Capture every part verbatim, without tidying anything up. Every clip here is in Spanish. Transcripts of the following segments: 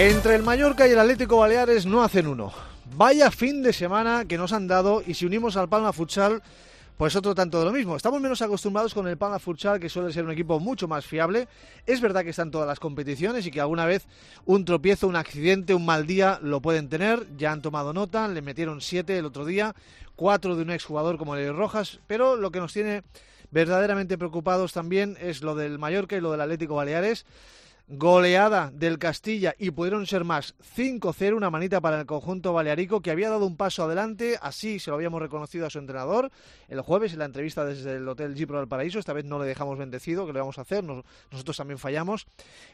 Entre el Mallorca y el Atlético Baleares no hacen uno. Vaya fin de semana que nos han dado, y si unimos al Palma Futsal, pues otro tanto de lo mismo. Estamos menos acostumbrados con el Palma Futsal, que suele ser un equipo mucho más fiable. Es verdad que está en todas las competiciones y que alguna vez un tropiezo, un accidente, un mal día lo pueden tener. Ya han tomado nota, le metieron siete el otro día, cuatro de un exjugador como Leo Rojas, pero lo que nos tiene verdaderamente preocupados también es lo del Mallorca y lo del Atlético Baleares. Goleada del Castilla, y pudieron ser más, cinco cero, una manita para el conjunto balearico, que había dado un paso adelante. Así se lo habíamos reconocido a su entrenador el jueves en la entrevista desde el Hotel Gipro del Paraíso. Esta vez no le dejamos bendecido, que le vamos a hacer, Nos, nosotros también fallamos,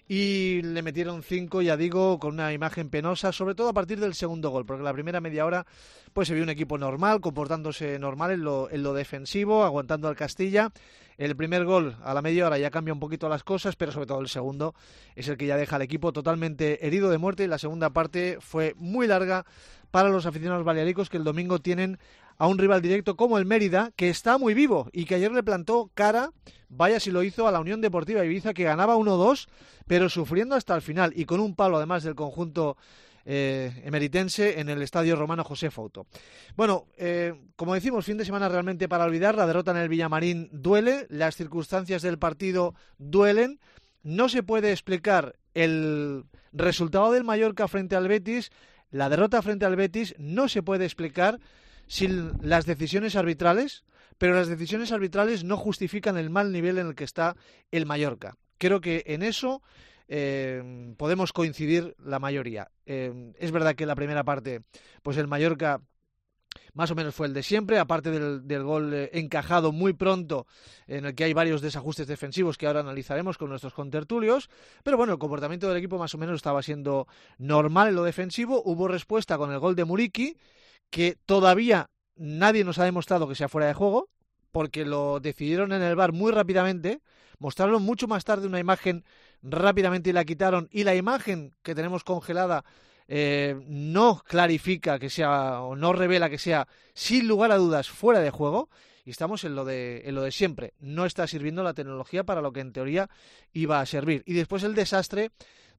y le metieron cinco, ya digo, con una imagen penosa, sobre todo a partir del segundo gol, porque la primera media hora pues se vio un equipo normal, comportándose normal en lo, en lo defensivo, aguantando al Castilla. El primer gol a la media hora ya cambia un poquito las cosas, pero sobre todo el segundo es el que ya deja al equipo totalmente herido de muerte, y la segunda parte fue muy larga para los aficionados balearicos, que el domingo tienen a un rival directo como el Mérida, que está muy vivo y que ayer le plantó cara, vaya si lo hizo, a la Unión Deportiva Ibiza, que ganaba uno dos, pero sufriendo hasta el final, y con un palo además del conjunto Eh, emeritense en el Estadio Romano José Fouto. Bueno, eh, como decimos, fin de semana realmente para olvidar. La derrota en el Villamarín duele, las circunstancias del partido duelen, no se puede explicar el resultado del Mallorca frente al Betis, la derrota frente al Betis no se puede explicar sin las decisiones arbitrales, pero las decisiones arbitrales no justifican el mal nivel en el que está el Mallorca. Creo que en eso Eh, podemos coincidir la mayoría. Eh, es verdad que la primera parte, pues el Mallorca más o menos fue el de siempre, aparte del, del gol eh, encajado muy pronto, en el que hay varios desajustes defensivos que ahora analizaremos con nuestros contertulios, pero bueno, el comportamiento del equipo más o menos estaba siendo normal en lo defensivo. Hubo respuesta con el gol de Muriqui, que todavía nadie nos ha demostrado que sea fuera de juego, porque lo decidieron en el V A R muy rápidamente, mostraron mucho más tarde una imagen rápidamente y la quitaron, y la imagen que tenemos congelada eh, no clarifica que sea, o no revela que sea, sin lugar a dudas, fuera de juego, y estamos en lo de, en lo de siempre. No está sirviendo la tecnología para lo que en teoría iba a servir. Y después el desastre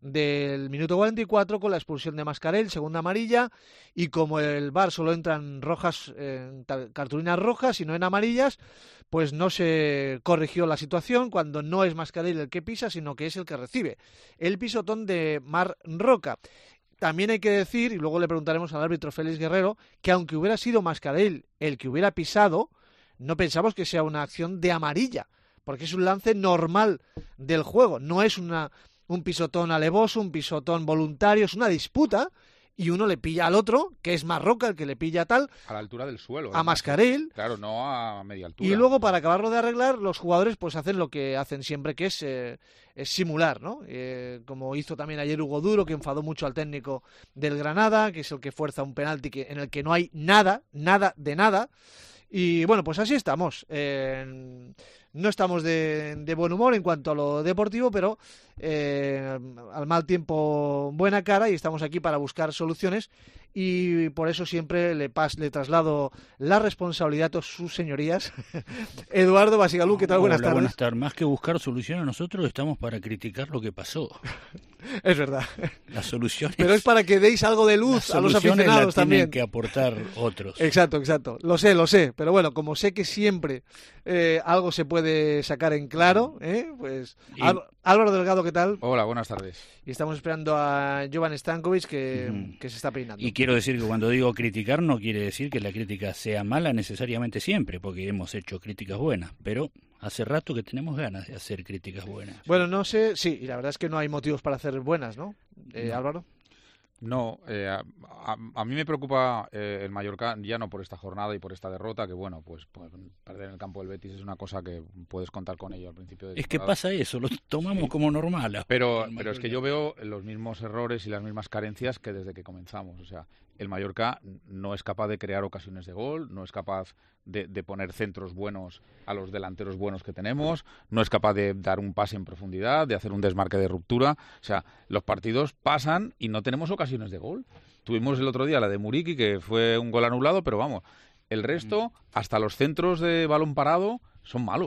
del minuto cuarenta y cuatro con la expulsión de Mascarell, segunda amarilla, y como el V A R solo entran rojas, eh, cartulinas rojas y no en amarillas, pues no se corrigió la situación cuando no es Mascarell el que pisa, sino que es el que recibe el pisotón de Marc Roca. También hay que decir, y luego le preguntaremos al árbitro Félix Guerrero, que aunque hubiera sido Mascarell el que hubiera pisado, no pensamos que sea una acción de amarilla, porque es un lance normal del juego, no es una un pisotón alevoso, un pisotón voluntario, es una disputa, y uno le pilla al otro, que es Marroca el que le pilla tal, a la altura del suelo, a Mascarell, claro, no a media altura. Y luego, para acabarlo de arreglar, los jugadores pues hacen lo que hacen siempre, que es, eh, es simular, ¿no? Eh, como hizo también ayer Hugo Duro, que enfadó mucho al técnico del Granada, que es el que fuerza un penalti que, en el que no hay nada, nada de nada. Y bueno, pues así estamos. Eh, no estamos de, de buen humor en cuanto a lo deportivo, pero eh, al mal tiempo buena cara, y estamos aquí para buscar soluciones, y por eso siempre le, pas, le traslado la responsabilidad a sus señorías. Eduardo Basigalú, ¿qué tal? Hola, Buenas tardes. Buenas tardes. Más que buscar soluciones, nosotros estamos para criticar lo que pasó. Es verdad. Las soluciones. Pero es para que deis algo de luz a los aficionados la también. Tienen que aportar otros. Exacto, exacto. Lo sé, lo sé. Pero bueno, como sé que siempre eh, algo se puede sacar en claro, ¿eh? Pues Y... Álvaro Delgado, ¿qué tal? Hola, buenas tardes. Y estamos esperando a Jovan Stankovic, que, uh-huh. que se está peinando. Y quiero decir que cuando digo criticar, no quiere decir que la crítica sea mala necesariamente siempre, porque hemos hecho críticas buenas, pero hace rato que tenemos ganas de hacer críticas buenas. Bueno, no sé, sí, y la verdad es que no hay motivos para hacer buenas, ¿no? Eh, no. Álvaro. No, eh, a, a, a mí me preocupa eh, el Mallorca, ya no por esta jornada y por esta derrota, que bueno, pues, pues perder en el campo del Betis es una cosa que puedes contar con ello al principio de Es que pasa eso, lo tomamos sí. como normal. Pero, pero es que yo veo los mismos errores y las mismas carencias que desde que comenzamos. O sea, el Mallorca no es capaz de crear ocasiones de gol, no es capaz de, de poner centros buenos a los delanteros buenos que tenemos, no es capaz de dar un pase en profundidad, de hacer un desmarque de ruptura. O sea, los partidos pasan y no tenemos ocasiones de gol. Tuvimos el otro día la de Muriqui, que fue un gol anulado, pero vamos, el resto, hasta los centros de balón parado, son malos.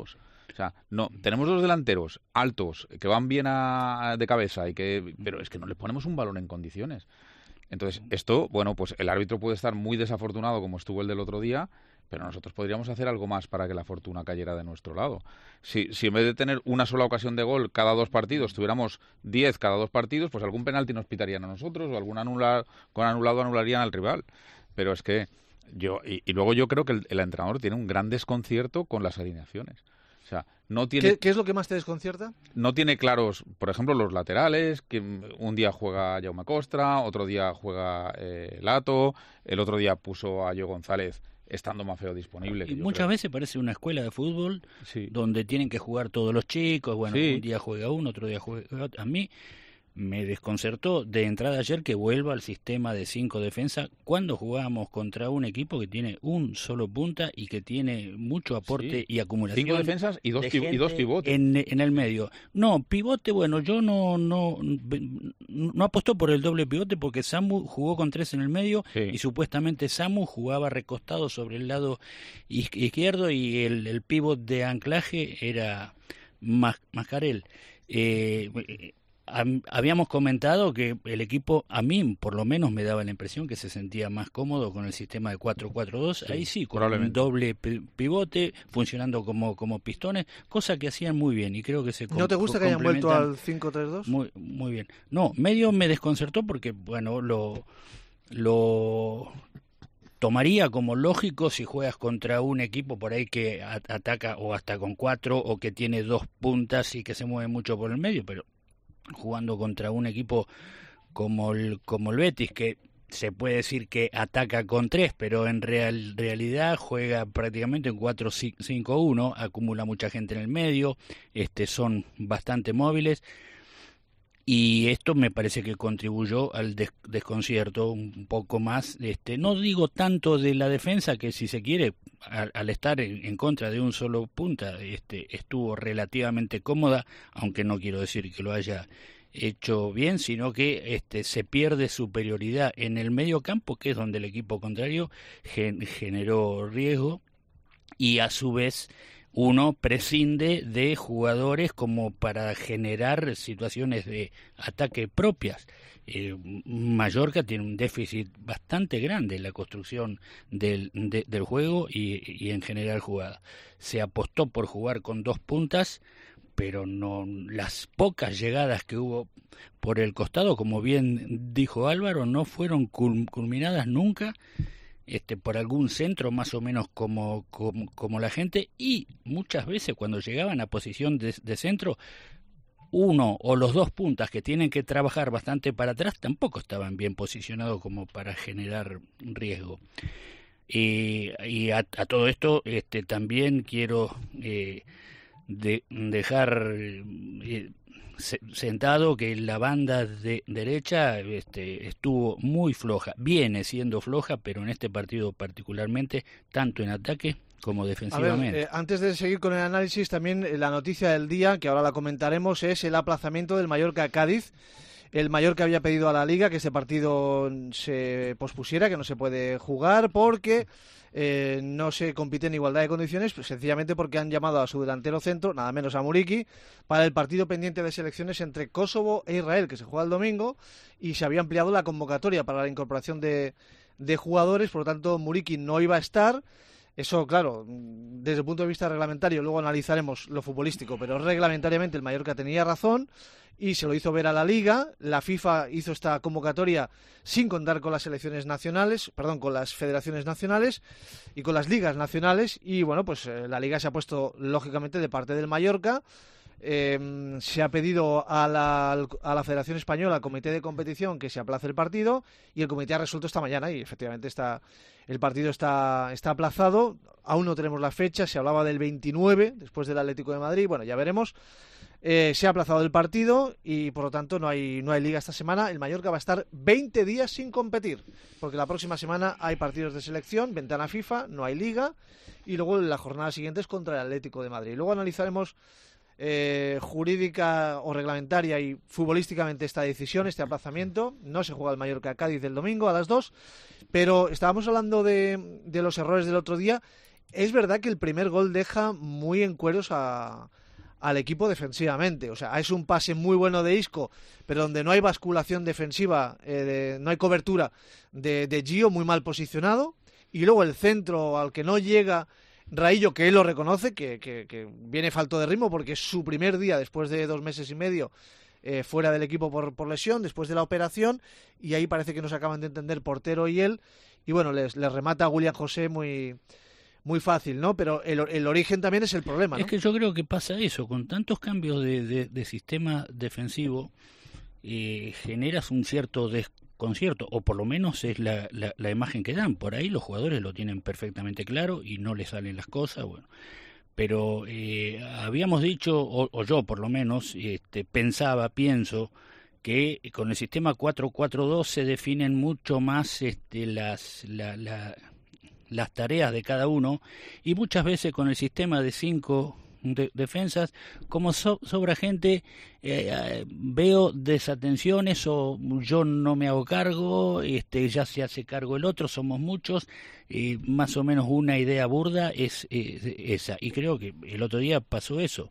O sea, no, tenemos dos delanteros altos que van bien a, de cabeza y que, pero es que no les ponemos un balón en condiciones. Entonces, esto, bueno, pues el árbitro puede estar muy desafortunado como estuvo el del otro día, pero nosotros podríamos hacer algo más para que la fortuna cayera de nuestro lado. Si, si en vez de tener una sola ocasión de gol cada dos partidos, tuviéramos diez cada dos partidos, pues algún penalti nos pitarían a nosotros o algún anula, con anulado anularían al rival. Pero es que yo, y, y luego yo creo que el, el entrenador tiene un gran desconcierto con las alineaciones. O sea, no tiene, ¿Qué, ¿Qué es lo que más te desconcierta? No tiene claros, por ejemplo, los laterales, que un día juega Jaume Costra, otro día juega eh, Lato, el otro día puso a Joe González estando Mafeo disponible. Y muchas creo. veces parece una escuela de fútbol sí. donde tienen que jugar todos los chicos, bueno, sí. un día juega uno, otro día juega otro. A mí me desconcertó de entrada ayer que vuelva al sistema de cinco defensa cuando jugábamos contra un equipo que tiene un solo punta y que tiene mucho aporte sí. y acumulación. Cinco defensas y dos, y dos pivotes. En, en el medio. No, pivote, bueno, yo no, no, no apostó por el doble pivote porque Samu jugó con tres en el medio sí. y supuestamente Samu jugaba recostado sobre el lado izquierdo y el, el pivot de anclaje era Mascarell. Eh, Habíamos comentado que el equipo, a mí por lo menos me daba la impresión que se sentía más cómodo con el sistema de cuatro cuatro dos, sí, ahí sí, con un doble pivote, funcionando como, como pistones, cosa que hacían muy bien y creo que se ¿No te gusta que hayan vuelto al cinco tres dos? Muy, muy bien. No, medio me desconcertó porque, bueno, lo, lo tomaría como lógico si juegas contra un equipo por ahí que ataca o hasta con cuatro o que tiene dos puntas y que se mueve mucho por el medio, pero jugando contra un equipo como el, como el Betis, que se puede decir que ataca con tres, pero en real, realidad juega prácticamente en cuatro cinco uno, acumula mucha gente en el medio, este, son bastante móviles, y esto me parece que contribuyó al des, desconcierto un poco más, este, no digo tanto de la defensa, que si se quiere, al, al estar en, en contra de un solo punta, este, estuvo relativamente cómoda, aunque no quiero decir que lo haya hecho bien, sino que este, se pierde superioridad en el medio campo, que es donde el equipo contrario gen, generó riesgo, y a su vez uno prescinde de jugadores como para generar situaciones de ataque propias. Eh, Mallorca tiene un déficit bastante grande en la construcción del, de, del juego y, y en general jugada. Se apostó por jugar con dos puntas, pero no, las pocas llegadas que hubo por el costado, como bien dijo Álvaro, no fueron culminadas nunca este, por algún centro más o menos como, como, como la gente, y muchas veces cuando llegaban a posición de, de centro, uno o los dos puntas que tienen que trabajar bastante para atrás tampoco estaban bien posicionados como para generar riesgo. Y, y a, a todo esto este, también quiero eh, de, dejar eh, sentado que la banda de derecha este, estuvo muy floja, viene siendo floja, pero en este partido particularmente, tanto en ataque como defensivamente. A ver, eh, antes de seguir con el análisis, también eh, la noticia del día, que ahora la comentaremos, es el aplazamiento del Mallorca-Cádiz. El Mallorca había pedido a la Liga que este partido se pospusiera, que no se puede jugar porque eh, no se compite en igualdad de condiciones, pues sencillamente porque han llamado a su delantero centro, nada menos a Muriqui, para el partido pendiente de selecciones entre Kosovo e Israel, que se juega el domingo, y se había ampliado la convocatoria para la incorporación de, de jugadores, por lo tanto Muriqui no iba a estar. Eso, claro, desde el punto de vista reglamentario, luego analizaremos lo futbolístico, pero reglamentariamente el Mallorca tenía razón y se lo hizo ver a la Liga. La FIFA hizo esta convocatoria sin contar con las selecciones nacionales, perdón, con las federaciones nacionales y con las ligas nacionales, y bueno, pues eh, la Liga se ha puesto lógicamente de parte del Mallorca. Eh, se ha pedido a la, a la Federación Española, al Comité de Competición, que se aplace el partido, y el comité ha resuelto esta mañana y efectivamente está, el partido está, está aplazado. Aún no tenemos la fecha, se hablaba del veintinueve después del Atlético de Madrid, bueno, ya veremos. Eh, se ha aplazado el partido y por lo tanto no hay, no hay liga esta semana. El Mallorca va a estar veinte días sin competir, porque la próxima semana hay partidos de selección, ventana FIFA, no hay liga, y luego la jornada siguiente es contra el Atlético de Madrid. Luego analizaremos Eh, jurídica o reglamentaria y futbolísticamente esta decisión, este aplazamiento. No se juega el Mallorca-Cádiz del domingo a las dos, pero estábamos hablando de, de los errores del otro día es verdad que el primer gol deja muy en cueros a, al equipo defensivamente. O sea, es un pase muy bueno de Isco, pero donde no hay basculación defensiva, eh, de, no hay cobertura de, de Gio, muy mal posicionado. Y luego el centro al que no llega Raillo, que él lo reconoce, que, que, que viene falto de ritmo porque es su primer día después de dos meses y medio eh, fuera del equipo por, por lesión, después de la operación, y ahí parece que no se acaban de entender portero y él, y bueno, les, les remata a William José muy, muy fácil, ¿no? Pero el, el origen también es el problema, ¿no? Es que yo creo que pasa eso, con tantos cambios de, de, de sistema defensivo, eh, generas un cierto desconcierto, o por lo menos es la, la, la imagen que dan. Por ahí los jugadores lo tienen perfectamente claro y no les salen las cosas, bueno. Pero eh, habíamos dicho, o, o yo por lo menos, este, pensaba, pienso, que con el sistema cuatro cuatro dos se definen mucho más este, las, la, la, las tareas de cada uno, y muchas veces con el sistema de cinco de, defensas, como so, sobra gente, eh, veo desatenciones o yo no me hago cargo, este, ya se hace cargo el otro, somos muchos, y más o menos una idea burda es, es esa, y creo que el otro día pasó eso.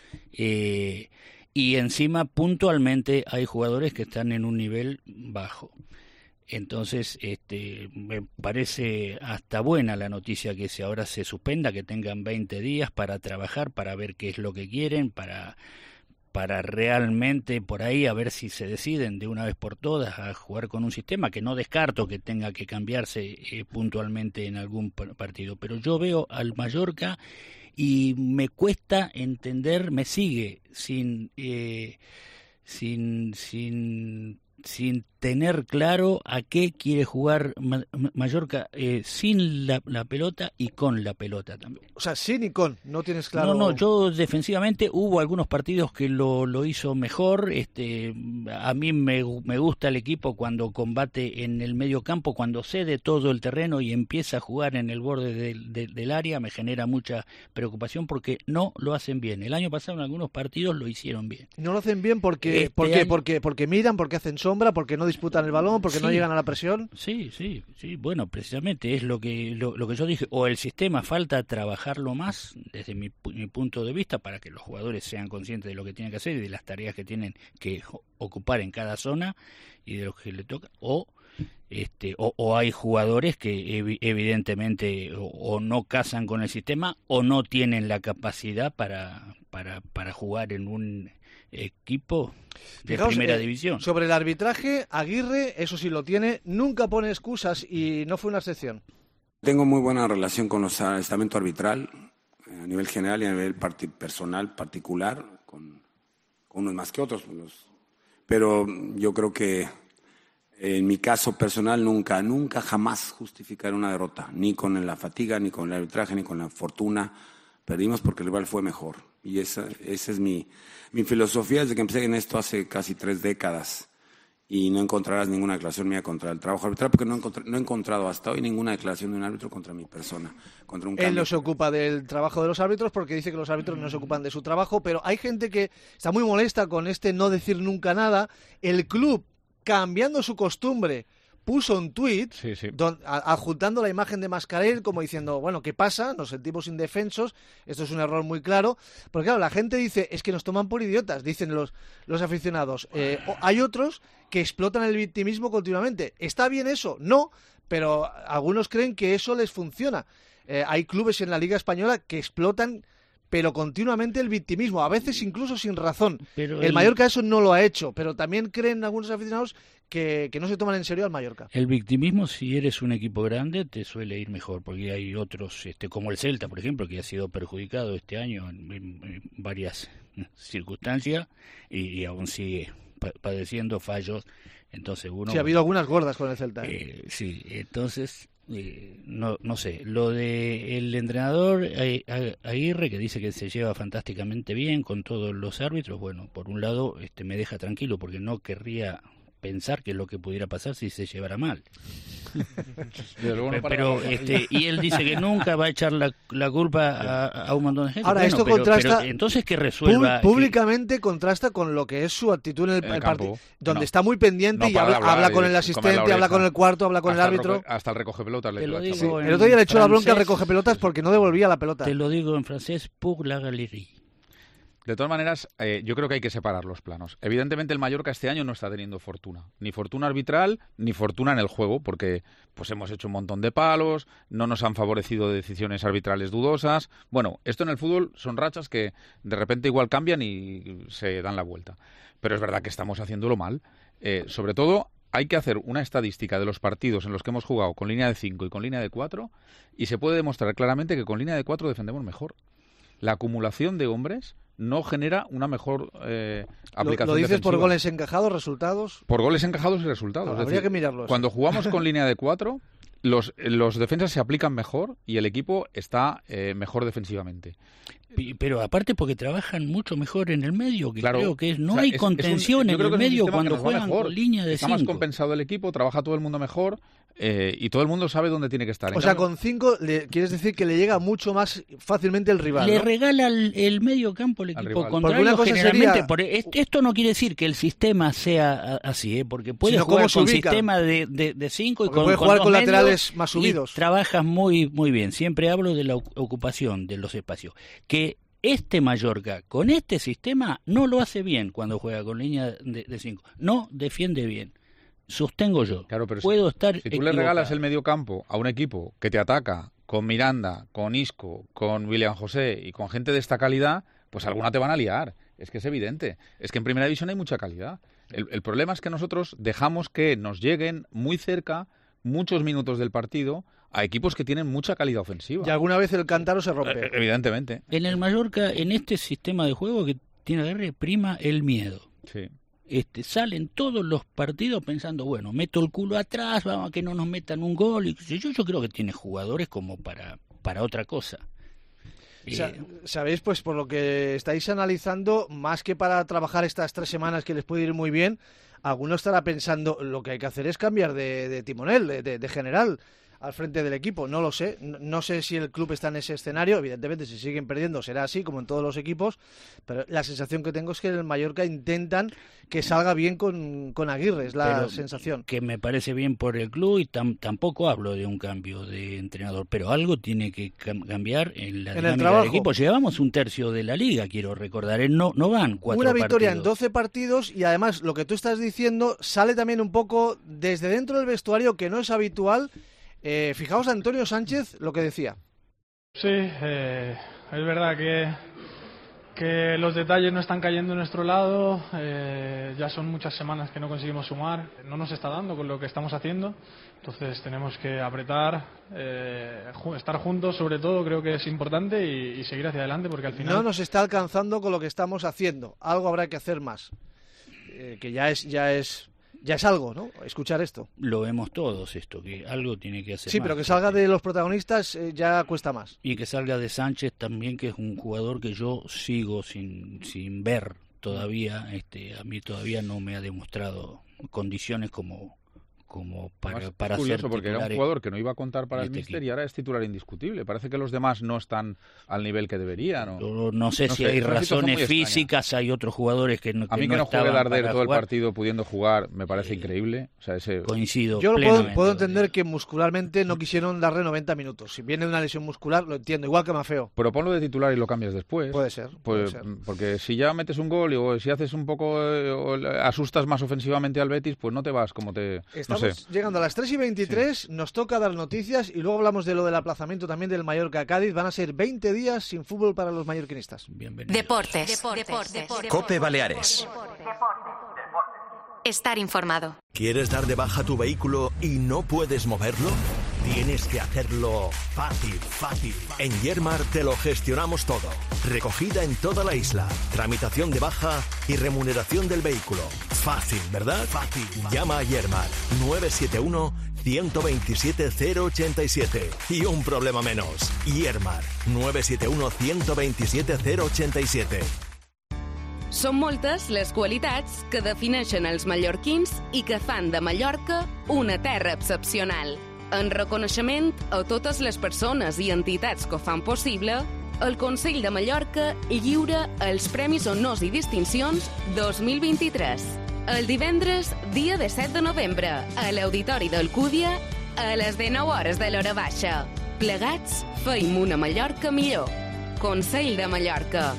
Eh, y encima puntualmente hay jugadores que están en un nivel bajo. Entonces, este, me parece hasta buena la noticia que se ahora se suspenda, que tengan veinte días para trabajar, para ver qué es lo que quieren, para, para realmente por ahí a ver si se deciden de una vez por todas a jugar con un sistema que no descarto que tenga que cambiarse eh, puntualmente en algún partido. Pero yo veo al Mallorca y me cuesta entender, me sigue sin, eh, sin, sin, sin tener claro a qué quiere jugar Mallorca, eh, sin la, la pelota y con la pelota también. O sea, sin y con, no tienes claro. No, no, yo defensivamente hubo algunos partidos que lo, lo hizo mejor. Este, a mí me, me gusta el equipo cuando combate en el medio campo, cuando cede todo el terreno y empieza a jugar en el borde del, del, del área, me genera mucha preocupación porque no lo hacen bien. El año pasado en algunos partidos lo hicieron bien. No lo hacen bien porque, este porque, año... porque, porque miran, porque hacen sombra, porque no disputan el balón, porque sí, no llegan a la presión. Sí, sí, sí. Bueno, precisamente es lo que lo, lo que yo dije. O el sistema falta trabajarlo más, desde mi, mi punto de vista, para que los jugadores sean conscientes de lo que tienen que hacer y de las tareas que tienen que ocupar en cada zona y de lo que les toca. O este, o, o hay jugadores que ev evidentemente o, o no casan con el sistema o no tienen la capacidad para para para jugar en un equipo de Fijaos, primera eh, división. Sobre el arbitraje, Aguirre, eso sí lo tiene, nunca pone excusas y no fue una excepción. Tengo muy buena relación con los estamento arbitral, a nivel general y a nivel parti personal, particular, con, con unos más que otros. Los, pero yo creo que en mi caso personal nunca, nunca jamás justificar una derrota, ni con la fatiga, ni con el arbitraje, ni con la fortuna. Perdimos porque el rival fue mejor. Y esa, esa es mi, mi filosofía desde que empecé en esto hace casi tres décadas. Y no encontrarás ninguna declaración mía contra el trabajo arbitral, porque no, encontré, no he encontrado hasta hoy ninguna declaración de un árbitro contra mi persona, contra un cambio. Él no se ocupa del trabajo de los árbitros porque dice que los árbitros no se ocupan de su trabajo, pero hay gente que está muy molesta con este no decir nunca nada. El club, cambiando su costumbre, puso un tuit sí, sí. adjuntando la imagen de Mascarell como diciendo, bueno, ¿qué pasa? Nos sentimos indefensos, esto es un error muy claro, porque claro, la gente dice, es que nos toman por idiotas, dicen los, los aficionados. Eh, hay otros que explotan el victimismo continuamente. ¿Está bien eso? No, pero algunos creen que eso les funciona. Eh, hay clubes en la Liga Española que explotan pero continuamente el victimismo, a veces incluso sin razón. Pero el, el Mallorca eso no lo ha hecho, pero también creen algunos aficionados que, que no se toman en serio al Mallorca. El victimismo, si eres un equipo grande, te suele ir mejor, porque hay otros, este, como el Celta, por ejemplo, que ha sido perjudicado este año en, en, en varias circunstancias y, y aún sigue padeciendo fallos. Entonces uno... Sí, ha habido algunas gordas con el Celta. ¿eh? Eh, sí, entonces... Eh, no no sé, lo de el entrenador Aguirre, que dice que se lleva fantásticamente bien con todos los árbitros, bueno, por un lado este me deja tranquilo porque no querría pensar qué es lo que pudiera pasar si se llevara mal. Luego no pero este y él dice que nunca va a echar la, la culpa a, a un montón de gente. Ahora, bueno, esto pero, contrasta, pero entonces que resuelva públicamente que, contrasta con lo que es su actitud en el, el, el partido, donde no, está muy pendiente no y habla, hablar, habla con el asistente, habla con el cuarto, habla con el árbitro. El hasta el recoge pelotas le lo sí, el otro día le echó la bronca al recoge pelotas porque no devolvía la pelota. Te lo digo en francés, pour la galerie. De todas maneras, eh, yo creo que hay que separar los planos. Evidentemente el Mallorca este año no está teniendo fortuna. Ni fortuna arbitral, ni fortuna en el juego, porque pues hemos hecho un montón de palos, no nos han favorecido decisiones arbitrales dudosas. Bueno, esto en el fútbol son rachas que de repente igual cambian y se dan la vuelta. Pero es verdad que estamos haciéndolo mal. Eh, sobre todo, hay que hacer una estadística de los partidos en los que hemos jugado con línea de cinco y con línea de cuatro y se puede demostrar claramente que con línea de cuatro defendemos mejor. La acumulación de hombres no genera una mejor eh, aplicación ¿Lo, lo dices defensiva. por goles encajados, resultados? Por goles encajados y resultados. No, es habría decir, que mirarlos. Cuando jugamos con línea de cuatro, los, los defensas se aplican mejor y el equipo está eh, mejor defensivamente. Pero aparte porque trabajan mucho mejor en el medio, que claro, creo que es, no o sea, hay es, contención es un, en el medio cuando juegan con línea de Está cinco. más compensado el equipo, trabaja todo el mundo mejor eh, y todo el mundo sabe dónde tiene que estar. O en sea, cambio, con cinco le, quieres decir que le llega mucho más fácilmente el rival, Le ¿no? regala el, el medio campo el equipo contrario generalmente. Sería... Por, esto no quiere decir que el sistema sea así, ¿eh? Porque puedes Sino jugar con ubica. sistema de, de, de cinco y porque con, puede con jugar dos con medios laterales más subidos. Y trabajas muy, muy bien. Siempre hablo de la ocupación de los espacios. Que este Mallorca, con este sistema, no lo hace bien cuando juega con línea de cinco. No defiende bien. Sostengo yo. Claro, pero Puedo si, estar si tú equivocado. le regalas el mediocampo a un equipo que te ataca con Miranda, con Isco, con William José y con gente de esta calidad, pues alguna te van a liar. Es que es evidente. Es que en Primera División hay mucha calidad. El, el problema es que nosotros dejamos que nos lleguen muy cerca muchos minutos del partido a equipos que tienen mucha calidad ofensiva. Y alguna vez el cántaro se rompe. Eh, evidentemente. En el Mallorca, en este sistema de juego que tiene Aguirre, prima el miedo. Sí. Este, salen todos los partidos pensando, bueno, meto el culo atrás, vamos a que no nos metan un gol. Y yo, yo creo que tiene jugadores como para, para otra cosa. O sea, sabéis, pues por lo que estáis analizando, más que para trabajar estas tres semanas que les puede ir muy bien, alguno estará pensando, lo que hay que hacer es cambiar de, de timonel, de, de, de general al frente del equipo. No lo sé, no, no sé si el club está en ese escenario. Evidentemente, si siguen perdiendo será así, como en todos los equipos, pero la sensación que tengo es que en el Mallorca intentan que salga bien con, con Aguirre, es la pero sensación. Que me parece bien por el club y tam, tampoco hablo de un cambio de entrenador, pero algo tiene que cam- cambiar en la en dinámica el trabajo. del equipo. Llevamos un tercio de la liga, quiero recordar, no, no van cuatro Una victoria partidos. en doce partidos y además lo que tú estás diciendo sale también un poco desde dentro del vestuario, que no es habitual. Eh, fijaos a Antonio Sánchez lo que decía. Sí, eh, es verdad que, que los detalles no están cayendo en nuestro lado, eh, ya son muchas semanas que no conseguimos sumar, no nos está dando con lo que estamos haciendo, entonces tenemos que apretar, eh, estar juntos sobre todo creo que es importante y, y seguir hacia adelante porque al final... No nos está alcanzando con lo que estamos haciendo, algo habrá que hacer más, eh, que ya es, ya es... Ya es algo, ¿no? Escuchar esto. Lo vemos todos esto, que algo tiene que hacer Sí, más, pero que salga de los protagonistas eh, ya cuesta más. Y que salga de Sánchez también, que es un jugador que yo sigo sin, sin ver todavía. Este, a mí todavía no me ha demostrado condiciones como... como para, Además, para es curioso ser porque era un jugador que no iba a contar para el este míster equipo. y ahora es titular indiscutible. Parece que los demás no están al nivel que deberían. ¿no? No, no sé No si sé, hay es una situación razones muy extraña. físicas, hay otros jugadores que no que A mí no que no juegue estaban Darder para todo el jugar. partido pudiendo jugar me parece Sí. increíble. O sea, ese... Coincido Yo lo puedo, plenamente. puedo entender que muscularmente no quisieron darle noventa minutos. Si viene una lesión muscular, lo entiendo, igual que Mafeo. Pero ponlo de titular y lo cambias después. Puede ser, puede Pues, ser. porque si ya metes un gol y, o si haces un poco, eh, o le asustas más ofensivamente al Betis, pues no te vas como te... Estamos no sé. llegando a las tres y veintitrés, nos toca dar noticias y luego hablamos de lo del aplazamiento también del Mallorca a Cádiz. Van a ser veinte días sin fútbol para los mallorquinistas. Bienvenidos. Deportes. Deportes. Deportes. COPE Baleares. Estar informado. ¿Quieres dar de baja tu vehículo y no puedes moverlo? Tienes que hacerlo fácil, fácil. En Yermar te lo gestionamos todo. Recogida en toda la isla, tramitación de baja y remuneración del vehículo. Fácil, ¿verdad? Fácil. Llama a Yermar nueve siete uno, uno dos siete, cero ocho siete y un problema menos. Yermar nueve siete uno, uno dos siete, cero ocho siete. Són moltes les qualitats que defineixen els mallorquins i que fan de Mallorca una terra excepcional. En reconeixement a totes les persones i entitats que ho fan possible, el Consell de Mallorca lliura els Premis Honors i Distincions dos mil vint-i-tres. El divendres, dia disset de novembre, a l'Auditori d'Alcúdia, a les dinou hores de l'hora baixa. Plegats, feim una Mallorca millor. Consell de Mallorca.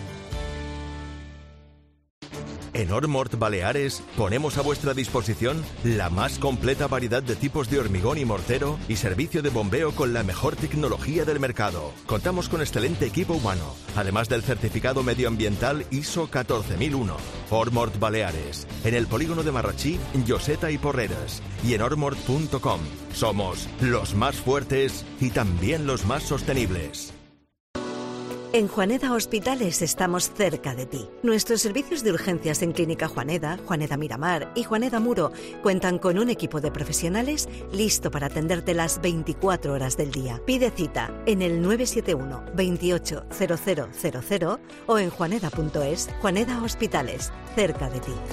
En Ormort Baleares ponemos a vuestra disposición la más completa variedad de tipos de hormigón y mortero y servicio de bombeo con la mejor tecnología del mercado. Contamos con excelente equipo humano, además del certificado medioambiental I S O catorce mil uno. Ormort Baleares, en el polígono de Marrachí, Lloseta y Porreres, y en ormort punto com. Somos los más fuertes y también los más sostenibles. En Juaneda Hospitales estamos cerca de ti. Nuestros servicios de urgencias en Clínica Juaneda, Juaneda Miramar y Juaneda Muro cuentan con un equipo de profesionales listo para atenderte las veinticuatro horas del día. Pide cita en el nueve siete uno, veintiocho, cero cero cero cero o en juaneda punto es. Juaneda Hospitales, cerca de ti.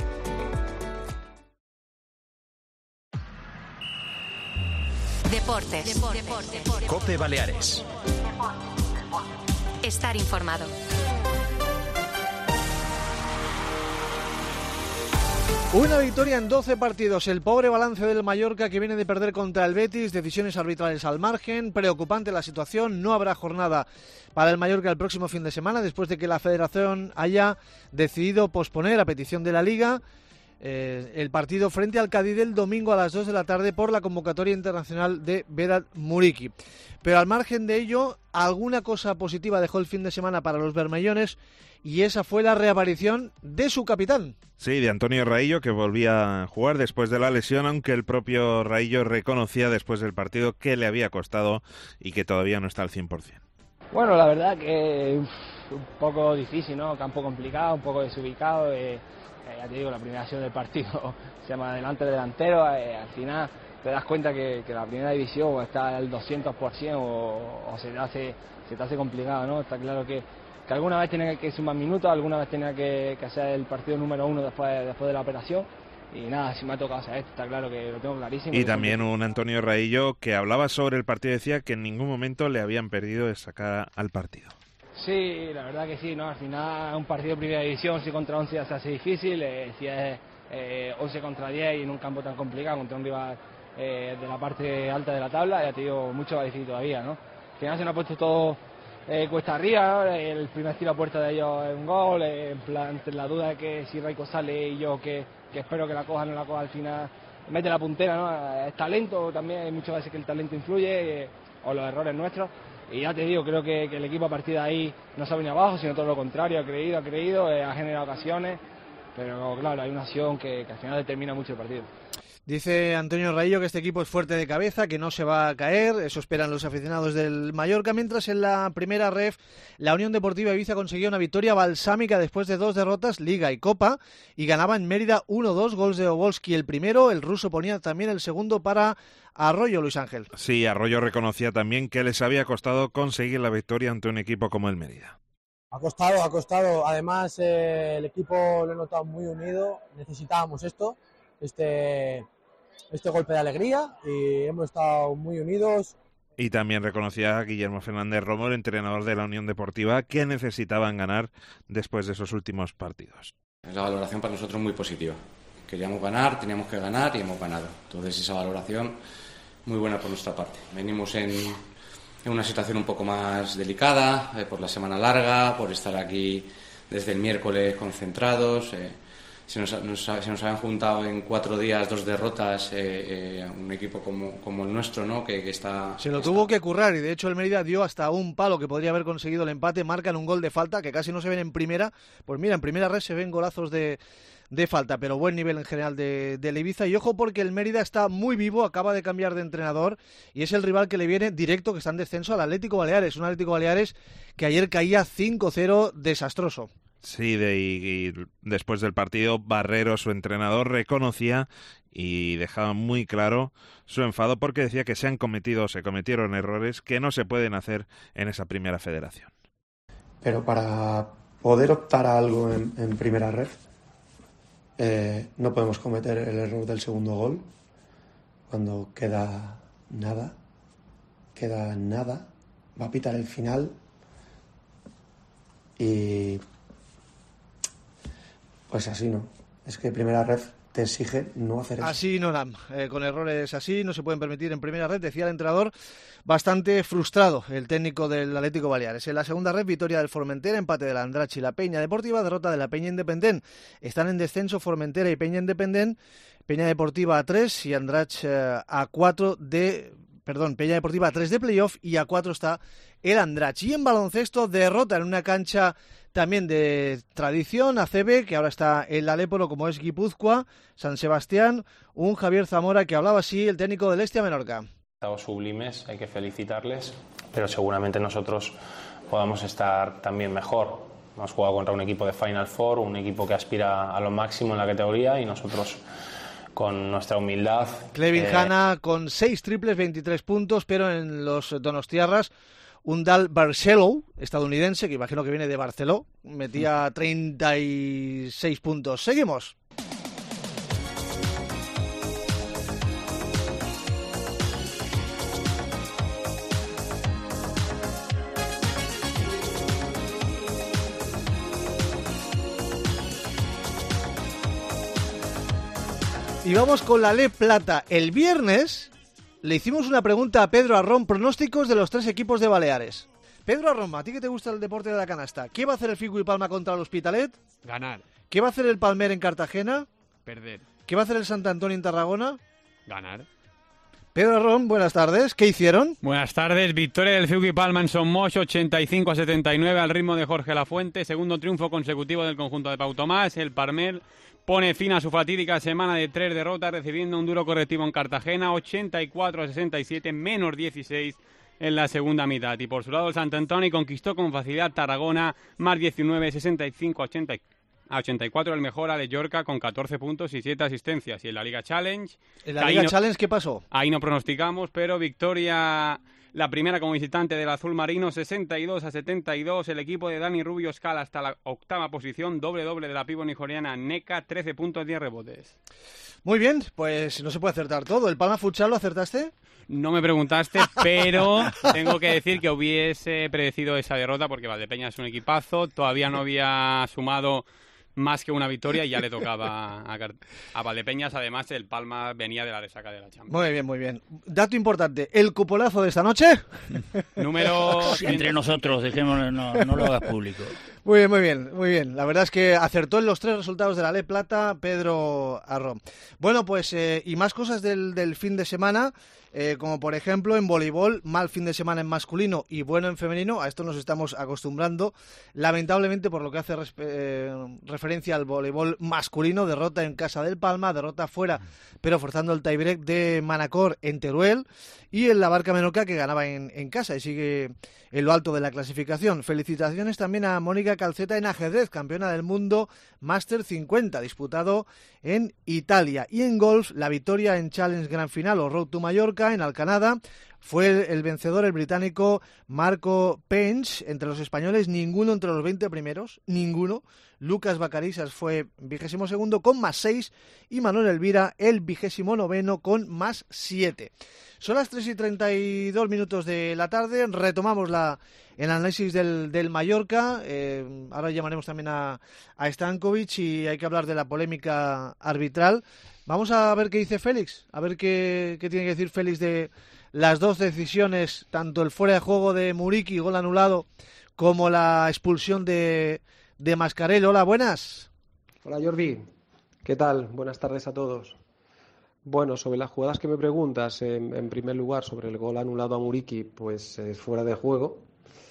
Deportes. Deportes. Deportes. COPE Baleares. Estar informado. Una victoria en doce partidos. El pobre balance del Mallorca, que viene de perder contra el Betis, decisiones arbitrales al margen, preocupante la situación. No habrá jornada para el Mallorca el próximo fin de semana, después de que la Federación haya decidido posponer, a petición de la Liga, eh, el partido frente al Cádiz el domingo a las dos de la tarde por la convocatoria internacional de Vedat Muriqi. Pero al margen de ello, alguna cosa positiva dejó el fin de semana para los bermellones, y esa fue la reaparición de su capitán. Sí, de Antonio Raillo, que volvía a jugar después de la lesión, aunque el propio Raillo reconocía después del partido que le había costado y que todavía no está al cien por ciento. Bueno, la verdad que uf, un poco difícil, ¿no? Campo complicado, un poco desubicado. Eh, eh, ya te digo, la primera acción del partido se llama delante del delantero. Eh, al final te das cuenta que, que la primera división está al doscientos por ciento o, o se, te hace, se te hace complicado, ¿no? Está claro que, que alguna vez tenía que sumar minutos, alguna vez tenía que, que hacer el partido número uno después, después de la operación. Y nada, si me ha tocado hacer esto, está claro que lo tengo clarísimo. Y también un Antonio Raillo que hablaba sobre el partido, decía que en ningún momento le habían perdido esa cara al partido. Sí, la verdad que sí, ¿no? Al final un partido de primera división, once contra once ya se hace difícil, eh, si es eh, once contra diez y en un campo tan complicado contra un rival eh, de la parte alta de la tabla, ya te digo, mucho va a difícil todavía, ¿no? Al final se nos ha puesto todo eh, cuesta arriba, ¿no? El primer tiro a puerta de ellos es un gol, eh, en plan, la duda de que si Raico sale y yo que, que espero que la coja, no la coja al final, mete la puntera, ¿no? Es talento también, hay muchas veces que el talento influye, eh, o los errores nuestros. Y ya te digo, creo que, que el equipo a partir de ahí no se ha venido abajo, sino todo lo contrario, ha creído, ha creído, eh, ha generado ocasiones, pero claro, hay una acción que, que al final determina mucho el partido. Dice Antonio Raillo que este equipo es fuerte de cabeza, que no se va a caer, eso esperan los aficionados del Mallorca, mientras en la primera ref la Unión Deportiva Ibiza conseguía una victoria balsámica después de dos derrotas, Liga y Copa, y ganaba en Mérida uno dos, goles de Obolski el primero, el ruso ponía también el segundo para Arroyo, Luis Ángel. Sí, Arroyo reconocía también que les había costado conseguir la victoria ante un equipo como el Mérida. Ha costado, ha costado, además eh, el equipo lo he notado muy unido, necesitábamos esto, este... este golpe de alegría y hemos estado muy unidos. Y también reconocía a Guillermo Fernández Romo, el entrenador de la Unión Deportiva, que necesitaban ganar después de esos últimos partidos. La valoración para nosotros muy positiva. Queríamos ganar, teníamos que ganar y hemos ganado. Entonces esa valoración muy buena por nuestra parte. Venimos en, en una situación un poco más delicada, eh, por la semana larga, por estar aquí desde el miércoles concentrados. Eh, Se nos, nos, se nos habían juntado en cuatro días dos derrotas, eh, eh, un equipo como, como el nuestro, ¿no? Que, que está... Se lo tuvo que currar y de hecho el Mérida dio hasta un palo que podría haber conseguido el empate, marcan un gol de falta que casi no se ven en primera. Pues mira, en primera red se ven golazos de, de falta, pero buen nivel en general de, de Ibiza. Y ojo porque el Mérida está muy vivo, acaba de cambiar de entrenador y es el rival que le viene directo, que está en descenso, al Atlético Baleares. Un Atlético Baleares que ayer caía cinco cero, desastroso. Sí, de, y, y después del partido, Barrero, su entrenador, reconocía y dejaba muy claro su enfado porque decía que se han cometido, se cometieron errores que no se pueden hacer en esa primera federación. Pero para poder optar a algo en, en primera red. Eh, no podemos cometer el error del segundo gol cuando queda nada, queda nada, va a pitar el final y pues así no, es que primera red te exige no hacer eso. Así no, Nam. Eh, con errores así no se pueden permitir en primera red, decía el entrenador, bastante frustrado el técnico del Atlético Baleares. En la segunda red, victoria del Formentera, empate de la Andratx y la Peña Deportiva, derrota de la Peña Independent. Están en descenso Formentera y Peña Independent, Peña Deportiva a tres y Andratx eh, a cuatro de... Perdón, Peña Deportiva a tres de playoff y a cuatro está el Andratx. Y en baloncesto, derrota en una cancha también de tradición, A C B, que ahora está en la Léporo, como es Guipúzcoa, San Sebastián, un Javier Zamora que hablaba así, el técnico del Estia Menorca. Estado sublimes, hay que felicitarles, pero seguramente nosotros podamos estar también mejor. Hemos jugado contra un equipo de Final Four, un equipo que aspira a lo máximo en la categoría y nosotros con nuestra humildad. Clevin eh... Hanna con seis triples, veintitrés puntos, pero en los donostiarras un Dal Barcelo, estadounidense, que imagino que viene de Barceló, metía treinta y seis puntos. Seguimos. Y vamos con la Le Plata. El viernes le hicimos una pregunta a Pedro Arrón, pronósticos de los tres equipos de Baleares. Pedro Arrón, ¿a ti que te gusta el deporte de la canasta? ¿Qué va a hacer el Fico y Palma contra el Hospitalet? Ganar. ¿Qué va a hacer el Palmer en Cartagena? Perder. ¿Qué va a hacer el Sant Antoni en Tarragona? Ganar. Pedro Arrón, buenas tardes. ¿Qué hicieron? Buenas tardes. Victoria del Fico y Palma en Somos, ochenta y cinco a setenta y nueve al ritmo de Jorge Lafuente. Segundo triunfo consecutivo del conjunto de Pau Tomás. El Palmer pone fin a su fatídica semana de tres derrotas, recibiendo un duro correctivo en Cartagena, ochenta y cuatro a sesenta y siete, menos dieciséis en la segunda mitad. Y por su lado el Sant Antoni conquistó con facilidad Tarragona, más diecinueve, sesenta y cinco a ochenta y cuatro el mejor Ale Llorca con catorce puntos y siete asistencias. Y en la Liga Challenge... ¿En la Liga no, Challenge qué pasó? Ahí no pronosticamos, pero victoria... La primera como visitante del azul marino, sesenta y dos a setenta y dos. El equipo de Dani Rubio escala hasta la octava posición. Doble-doble de la pivo nigeriana Neca, trece puntos, diez rebotes. Muy bien, pues no se puede acertar todo. ¿El Palma Futsal lo acertaste? No me preguntaste, pero tengo que decir que hubiese predecido esa derrota porque Valdepeñas es un equipazo. Todavía no había sumado más que una victoria y ya le tocaba a, a Valdepeñas. Además, el Palma venía de la resaca de la Champions. Muy bien, muy bien. Dato importante, ¿el cupolazo de esta noche? Número... Entre nosotros, dejémoslo, no, no lo hagas público. Muy bien, muy bien, muy bien. La verdad es que acertó en los tres resultados de la Le Plata Pedro Arrón. Bueno, pues, eh, y más cosas del, del fin de semana... Eh, como por ejemplo en voleibol, mal fin de semana en masculino y bueno en femenino. A esto nos estamos acostumbrando, lamentablemente, por lo que hace eh, referencia al voleibol masculino. Derrota en casa del Palma, derrota fuera, pero forzando el tiebreak de Manacor en Teruel, y en la Barca Menorca, que ganaba en, en casa y sigue en lo alto de la clasificación. Felicitaciones también a Mónica Calceta en ajedrez, campeona del mundo Máster cincuenta, disputado en Italia. Y en golf, la victoria en Challenge Gran Final o Road to Mallorca en Alcanada. Fue el, el vencedor, el británico Marco Pence. Entre los españoles, ninguno entre los veinte primeros, ninguno. Lucas Bacarisas fue vigésimo segundo con más seis y Manuel Elvira el vigésimo noveno con más siete. Son las tres y treinta y dos minutos de la tarde. Retomamos la, el análisis del, del Mallorca. Eh, ahora llamaremos también a, a Stankovic y hay que hablar de la polémica arbitral. Vamos a ver qué dice Félix, a ver qué, qué tiene que decir Félix de las dos decisiones, tanto el fuera de juego de Muriqui, gol anulado, como la expulsión de, de Mascarell. Hola, buenas. Hola, Jordi. ¿Qué tal? Buenas tardes a todos. Bueno, sobre las jugadas que me preguntas, en, en primer lugar, sobre el gol anulado a Muriqui, pues es fuera de juego.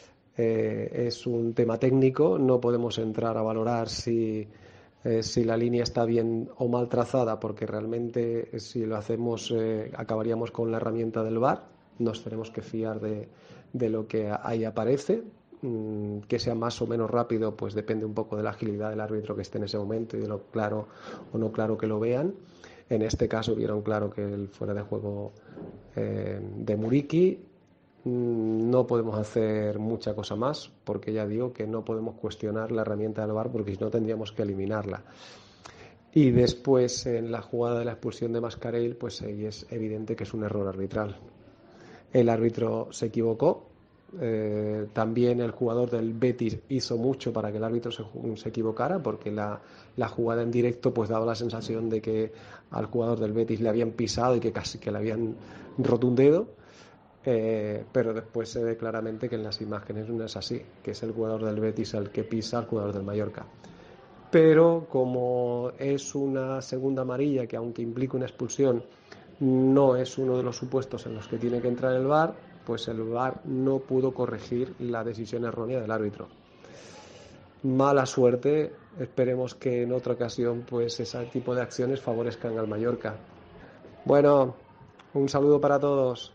Eh, es un tema técnico, no podemos entrar a valorar si... Eh, si la línea está bien o mal trazada, porque realmente eh, si lo hacemos eh, acabaríamos con la herramienta del V A R. Nos tenemos que fiar de, de lo que ahí aparece. Mm, que sea más o menos rápido, pues depende un poco de la agilidad del árbitro que esté en ese momento y de lo claro o no claro que lo vean. En este caso vieron claro que el fuera de juego eh, de Muriqui. no podemos hacer mucha cosa más, porque ya digo que no podemos cuestionar la herramienta del V A R, porque si no tendríamos que eliminarla. Y después, en la jugada de la expulsión de Mascarell, pues ahí es evidente que es un error arbitral. El árbitro se equivocó. Eh, también el jugador del Betis hizo mucho para que el árbitro se, se equivocara, porque la, la jugada en directo pues daba la sensación de que al jugador del Betis le habían pisado y que casi que le habían roto un dedo. Eh, pero después se ve claramente que en las imágenes no es así, que es el jugador del Betis el que pisa al jugador del Mallorca. Pero como es una segunda amarilla que, aunque implica una expulsión, no es uno de los supuestos en los que tiene que entrar el V A R, pues el V A R no pudo corregir la decisión errónea del árbitro. Mala suerte, esperemos que en otra ocasión pues ese tipo de acciones favorezcan al Mallorca. Bueno, un saludo para todos.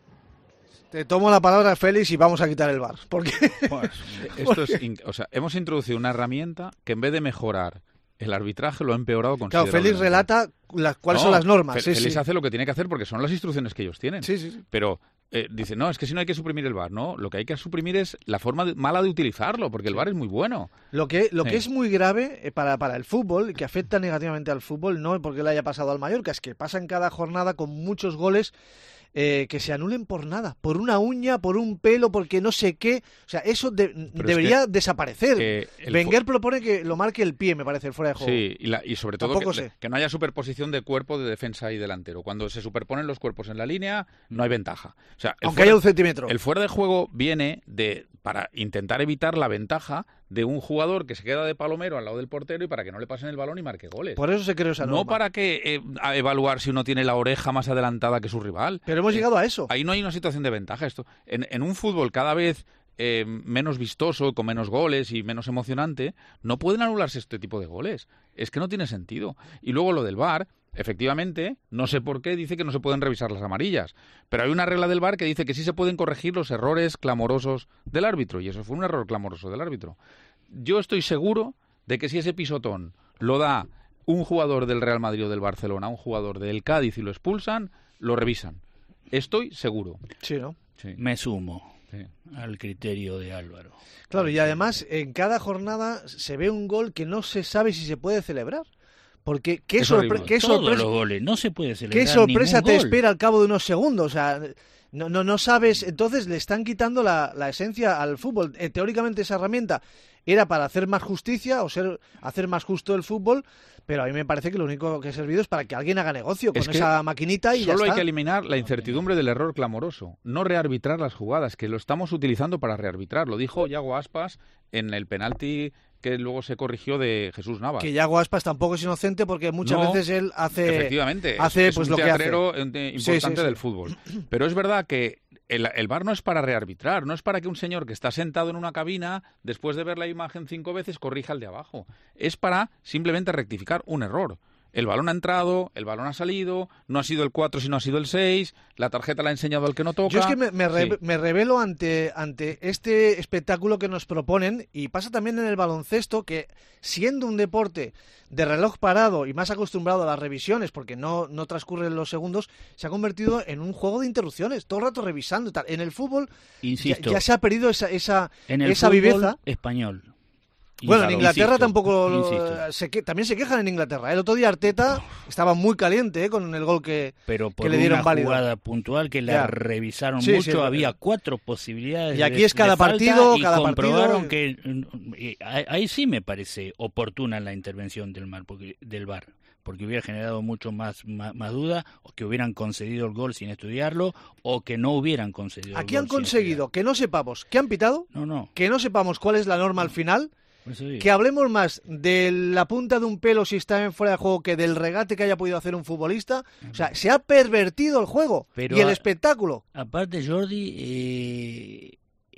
Te tomo la palabra, Félix, y vamos a quitar el V A R. Porque... Pues, esto es, o sea, hemos introducido una herramienta que en vez de mejorar el arbitraje lo ha empeorado considerablemente. Claro, Félix relata la, cuáles no, son las normas. Fe, sí, Félix sí. hace lo que tiene que hacer porque son las instrucciones que ellos tienen. Sí, sí, sí. Pero eh, dice, no, es que si no hay que suprimir el V A R. No, lo que hay que suprimir es la forma de, mala de utilizarlo, porque el V A R es muy bueno. Lo que, lo sí. que es muy grave eh, para, para el fútbol, que afecta negativamente al fútbol, no porque le haya pasado al Mallorca, es que pasa en cada jornada con muchos goles Eh, que se anulen por nada, por una uña, por un pelo, porque no sé qué. O sea, eso de, debería es que, desaparecer. Que Wenger propone que lo marque el pie, me parece, el fuera de juego. Sí, y, la, y sobre todo que, sé. que no haya superposición de cuerpo de defensa y delantero. Cuando se superponen los cuerpos en la línea, no hay ventaja. O sea, el aunque fuera, haya un centímetro. El fuera de juego viene de para intentar evitar la ventaja de un jugador que se queda de palomero al lado del portero y para que no le pasen el balón y marque goles. Por eso se creó esa norma. No para que eh, a evaluar si uno tiene la oreja más adelantada que su rival. Pero hemos eh, llegado a eso. Ahí no hay una situación de ventaja. Esto en, en un fútbol cada vez eh, menos vistoso, con menos goles y menos emocionante, no pueden anularse este tipo de goles. Es que no tiene sentido. Y luego lo del V A R, efectivamente, no sé por qué dice que no se pueden revisar las amarillas, pero hay una regla del V A R que dice que sí se pueden corregir los errores clamorosos del árbitro, y eso fue un error clamoroso del árbitro. Yo estoy seguro de que si ese pisotón lo da un jugador del Real Madrid o del Barcelona, un jugador del Cádiz y lo expulsan, lo revisan. Estoy seguro. Sí, ¿no? Sí. Me sumo sí. al criterio de Álvaro. Claro, y además en cada jornada se ve un gol que no se sabe si se puede celebrar. Porque qué, sorpre qué Todos sorpresa, los goles, no se puede celebrar qué sorpresa te gol. espera al cabo de unos segundos. O sea, no, no, no sabes. Entonces le están quitando la, la esencia al fútbol. Eh, teóricamente esa herramienta era para hacer más justicia o ser hacer más justo el fútbol, pero a mí me parece que lo único que ha servido es para que alguien haga negocio con esa maquinita y ya está. Solo hay que eliminar la incertidumbre del error clamoroso, no rearbitrar las jugadas, que lo estamos utilizando para rearbitrar. Lo dijo Yago Aspas en el penalti que luego se corrigió de Jesús Navas. Que Yago Aspas tampoco es inocente porque muchas no, veces él hace efectivamente, hace es, es pues un lo que hace. teatrero importante sí, sí, sí. del fútbol. Pero es verdad que el, el V A R no es para rearbitrar, no es para que un señor que está sentado en una cabina, después de ver la imagen cinco veces, corrija el de abajo. Es para simplemente rectificar un error. El balón ha entrado, el balón ha salido, no ha sido el cuatro sino ha sido el seis, la tarjeta la ha enseñado al que no toca. Yo es que me, me, re, sí. me revelo ante, ante este espectáculo que nos proponen, y pasa también en el baloncesto, que siendo un deporte de reloj parado y más acostumbrado a las revisiones, porque no, no transcurren los segundos, se ha convertido en un juego de interrupciones, todo el rato revisando y tal. En el fútbol Insisto, ya, ya se ha perdido esa, esa, en el esa fútbol viveza. español. Bueno, claro, en Inglaterra insisto, tampoco insisto. Se que, también se quejan en Inglaterra. El otro día Arteta estaba muy caliente ¿eh? con el gol que, Pero por que le dieron una válido. jugada puntual que la ya. revisaron sí, mucho, sí, había cuatro posibilidades. Y aquí de, es cada de falta partido, y cada comprobaron partido. que ahí sí me parece oportuna la intervención del V A R, porque, del V A R. Porque hubiera generado mucho más, más, más duda, o que hubieran concedido el gol sin estudiarlo, o que no hubieran concedido Aquí el gol han conseguido que no sepamos qué han pitado, no, no. que no sepamos cuál es la norma al final, que hablemos más de la punta de un pelo si está en fuera de juego que del regate que haya podido hacer un futbolista. O sea, se ha pervertido el juego Pero y el a, espectáculo. Aparte, Jordi, eh,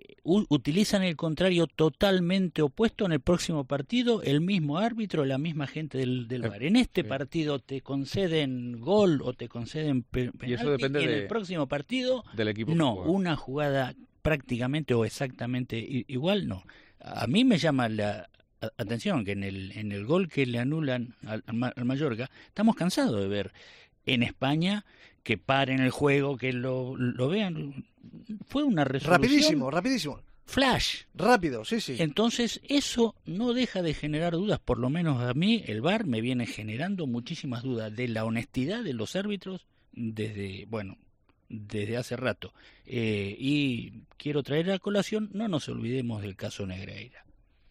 utilizan el contrario totalmente opuesto en el próximo partido, el mismo árbitro, la misma gente del, del V A R. En este sí. partido te conceden gol o te conceden penalti, y, eso depende y en de, el próximo partido del equipo no, una jugada prácticamente o exactamente igual, no. A mí me llama la atención que en el en el gol que le anulan al, al Mallorca, estamos cansados de ver en España que paren el juego, que lo, lo vean. Fue una resolución. Rapidísimo, rapidísimo. Flash. Rápido, sí, sí. Entonces, eso no deja de generar dudas, por lo menos a mí, el V A R me viene generando muchísimas dudas de la honestidad de los árbitros desde, bueno, desde hace rato. Eh, y quiero traer a colación, no nos olvidemos del caso Negreira.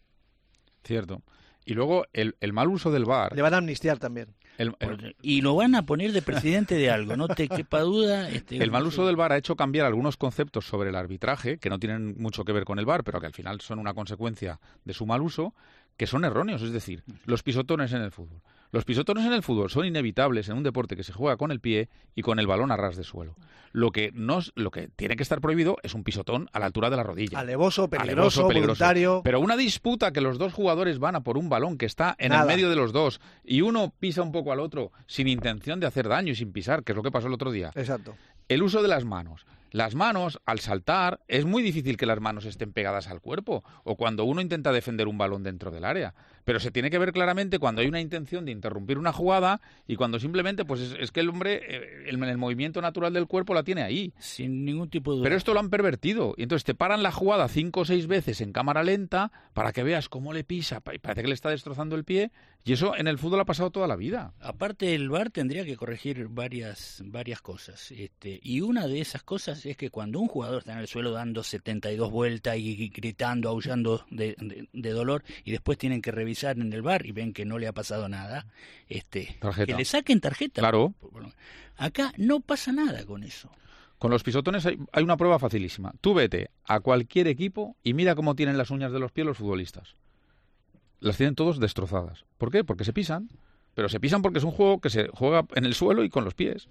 Cierto. Y luego, el, el mal uso del V A R... Le van a amnistiar también. El, el, y lo van a poner de presidente de algo, no te quepa duda. Este, el mal uso del V A R ha hecho cambiar algunos conceptos sobre el arbitraje, que no tienen mucho que ver con el V A R, pero que al final son una consecuencia de su mal uso, que son erróneos. Es decir, los pisotones en el fútbol. Los pisotones en el fútbol son inevitables en un deporte que se juega con el pie y con el balón a ras de suelo. Lo que no es, lo que tiene que estar prohibido es un pisotón a la altura de la rodilla. Alevoso, peligroso, Alevoso, peligroso. voluntario. Pero una disputa que los dos jugadores van a por un balón que está en Nada. el medio de los dos y uno pisa un poco al otro sin intención de hacer daño y sin pisar, que es lo que pasó el otro día. Exacto. El uso de las manos. Las manos, al saltar, es muy difícil que las manos estén pegadas al cuerpo, o cuando uno intenta defender un balón dentro del área. Pero se tiene que ver claramente cuando hay una intención de interrumpir una jugada y cuando simplemente, pues es, es que el hombre, eh, el, el movimiento natural del cuerpo la tiene ahí. Sin ningún tipo de duda. Pero esto lo han pervertido. Y entonces te paran la jugada cinco o seis veces en cámara lenta para que veas cómo le pisa, y parece que le está destrozando el pie. Y eso en el fútbol ha pasado toda la vida. Aparte, el V A R tendría que corregir varias varias cosas. Este, y una de esas cosas es que cuando un jugador está en el suelo dando setenta y dos vueltas y gritando, aullando de, de, de dolor, y después tienen que revisar en el V A R y ven que no le ha pasado nada, este, que le saquen tarjeta. Claro. Bueno, acá no pasa nada con eso. Con los pisotones hay, hay una prueba facilísima. Tú vete a cualquier equipo y mira cómo tienen las uñas de los pies los futbolistas. Las tienen todos destrozadas. ¿Por qué? Porque se pisan. Pero se pisan porque es un juego que se juega en el suelo y con los pies.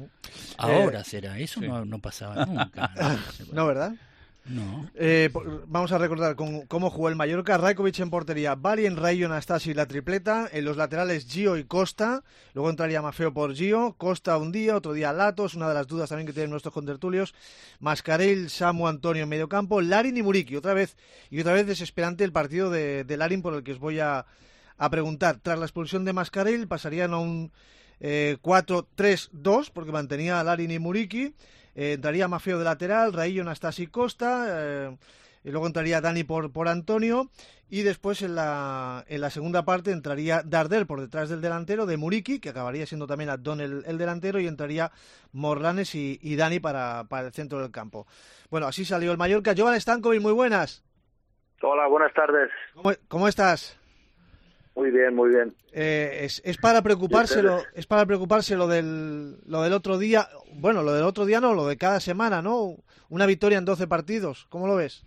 Ahora Eh, será. Eso sí. no, no pasaba nunca. No, ¿verdad? No. Eh, por- vamos a recordar con- cómo jugó el Mallorca. Rajkovic en portería, Valien, Rayo, Anastasi la tripleta. En los laterales Gio y Costa. Luego entraría Maffeo por Gio. Costa un día, otro día Latos. Una de las dudas también que tienen nuestros contertulios. Mascarell, Samu, Antonio en medio campo. Larin y Muriqui. Otra vez, y otra vez desesperante el partido de, de Larin por el que os voy a, a preguntar. Tras la expulsión de Mascarell pasarían a un eh, cuatro tres dos porque mantenía a Larin y Muriqui. Eh, entraría Maffeo de lateral, Raillo, Nastasi, Costa, eh, y luego entraría Dani por, por Antonio, y después en la, en la segunda parte entraría Dardel por detrás del delantero de Muriqui, que acabaría siendo también Adón el, el delantero, y entraría Morlanes y, y Dani para, para el centro del campo. Bueno, así salió el Mallorca. Jovan Stankovic, muy buenas. Hola, buenas tardes. ¿Cómo, cómo estás? Muy bien, muy bien. Eh, es, es para preocupárselo, es para preocuparse lo del, lo del otro día, bueno, lo del otro día no, lo de cada semana, ¿no? Una victoria en doce partidos, ¿cómo lo ves?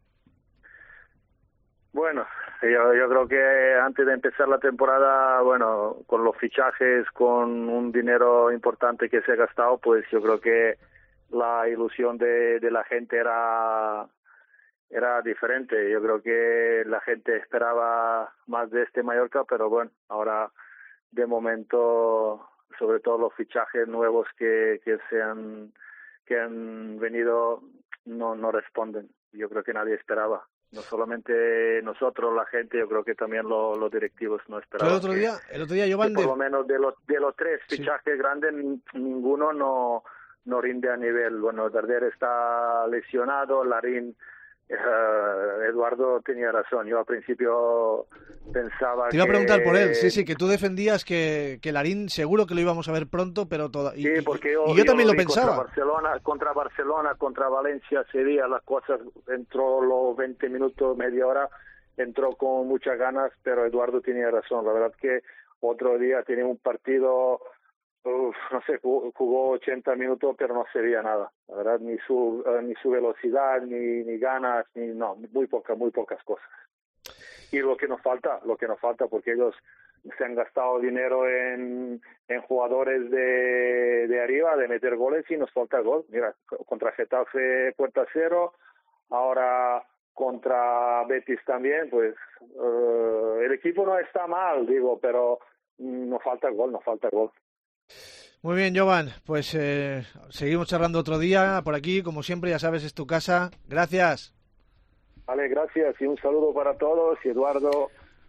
Bueno, yo, yo creo que antes de empezar la temporada, bueno, con los fichajes, con un dinero importante que se ha gastado, pues yo creo que la ilusión de, de la gente era era diferente. Yo creo que la gente esperaba más de este Mallorca, pero bueno, ahora de momento, sobre todo los fichajes nuevos que, que se han que han venido no no responden. Yo creo que nadie esperaba. No solamente nosotros, la gente, yo creo que también lo, los directivos no esperaban. El otro día, el otro día Jovan, por de... lo menos de los de los tres fichajes grandes, ninguno no no rinde a nivel. Bueno, Darder está lesionado, Larin, uh, Eduardo tenía razón. Yo al principio pensaba Te iba a que... preguntar por él, sí, sí, que tú defendías que, que Larin seguro que lo íbamos a ver pronto, pero toda... y, Sí, porque yo, y yo también lo vi pensaba. Contra Barcelona, contra Barcelona, contra Valencia, sería las cosas, entró los veinte minutos, media hora, entró con muchas ganas, pero Eduardo tenía razón. La verdad que otro día tenía un partido, uf, no sé, jugó, jugó ochenta minutos, pero no se veía nada. La verdad, ni su uh, ni su velocidad, ni, ni ganas, ni no, muy pocas, muy pocas cosas. Y lo que nos falta, lo que nos falta, porque ellos se han gastado dinero en, en jugadores de, de arriba, de meter goles, y nos falta gol. Mira, contra Getafe puerta cero, ahora contra Betis también, pues uh, el equipo no está mal, digo, pero nos falta gol, nos falta gol. Muy bien, Jovan, pues eh, seguimos charlando otro día por aquí, como siempre, ya sabes, es tu casa. Gracias. Vale, gracias y un saludo para todos. Y Eduardo,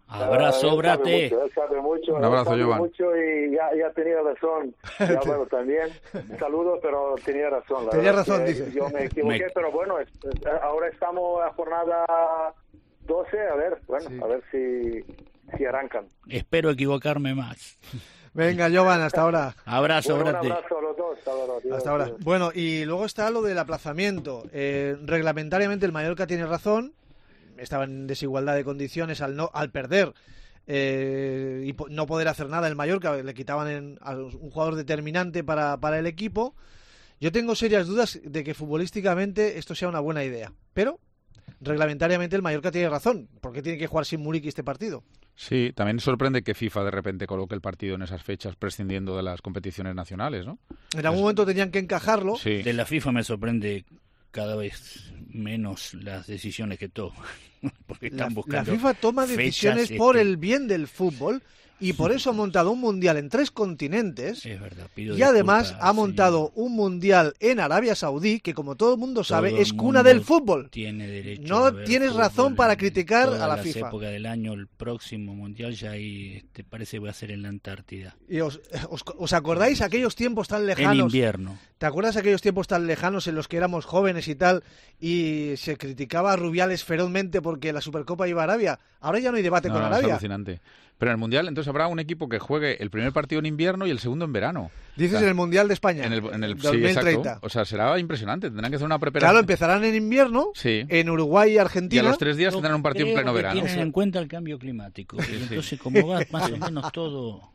Abrazo, uh, brate. Él sabe mucho, un abrazo, sabe Jovan. mucho y ya, ya tenía razón. Ya, bueno, también saludos, pero tenía razón. La tenía verdad razón, que dice. Yo me equivoqué, me... pero bueno, es, es, ahora estamos a jornada doce, a ver, bueno, sí. a ver si, si arrancan. Espero equivocarme más. Venga, Jovan, hasta ahora. Abrazo, bueno, brate. Un abrazo a los dos. Hasta ahora. Dios, hasta ahora. Dios. Bueno, y luego está lo del aplazamiento. Eh, reglamentariamente el Mallorca tiene razón. Estaba en desigualdad de condiciones al no al perder eh, y po- no poder hacer nada el Mallorca. Le quitaban en, a un jugador determinante para, para el equipo. Yo tengo serias dudas de que futbolísticamente esto sea una buena idea. Pero reglamentariamente el Mallorca tiene razón. ¿Por qué tiene que jugar sin Muriqui este partido? Sí, también sorprende que FIFA de repente coloque el partido en esas fechas prescindiendo de las competiciones nacionales, ¿no? En algún es... momento tenían que encajarlo. Sí. De la FIFA me sorprende cada vez menos las decisiones que toma. Porque están la, buscando la FIFA toma decisiones fechas, por este... el bien del fútbol y por eso ha montado un mundial en tres continentes. Es verdad, pido y además disculpas, ha montado señor. un mundial en Arabia Saudí que, como todo el mundo sabe, todo es el cuna mundo del fútbol. Tiene derecho no a ver tienes fútbol razón para criticar a la las FIFA. Época del año, el próximo mundial ya ahí te parece que va a ser en la Antártida. Y os, os, os acordáis aquellos tiempos tan lejanos. En invierno. ¿Te acuerdas aquellos tiempos tan lejanos en los que éramos jóvenes y tal y se criticaba a Rubiales ferozmente porque la Supercopa iba a Arabia? Ahora ya no hay debate no, con no, Arabia. Es alucinante. Pero en el Mundial entonces habrá un equipo que juegue el primer partido en invierno y el segundo en verano. Dices o sea, en el Mundial de España. En el, en el dos mil treinta. Sí, exacto. O sea, será impresionante. Tendrán que hacer una preparación. Claro, empezarán en invierno, sí. en Uruguay y Argentina. Y a los tres días tendrán un partido en pleno verano. Tienen en cuenta el cambio climático. Sí, entonces, sí. como va más o menos todo...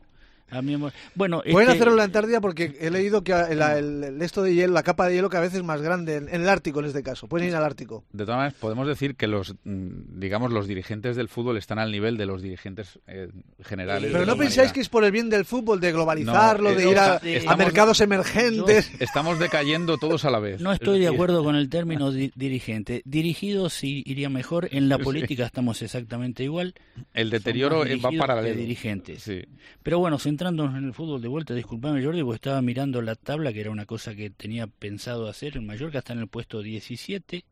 Bueno, pueden este... hacerlo en la Antártida porque he leído que el, el, el esto de hielo, la capa de hielo cada vez es más grande en, en el Ártico en este caso. Pueden ir al Ártico. De todas maneras, podemos decir que los, digamos, los dirigentes del fútbol están al nivel de los dirigentes eh, generales. Pero de no pensáis que es por el bien del fútbol, de globalizarlo, no, eh, de ir a, estamos, a mercados emergentes. Yo, estamos decayendo todos a la vez. No estoy de acuerdo con el término di dirigente. Dirigido sí iría mejor. En la política sí. estamos exactamente igual. El deterioro va paralelo. Dirigentes. Sí. Pero bueno, centrándonos en el fútbol de vuelta, disculpame Jordi, porque estaba mirando la tabla, que era una cosa que tenía pensado hacer. El Mallorca está en el puesto diecisiete,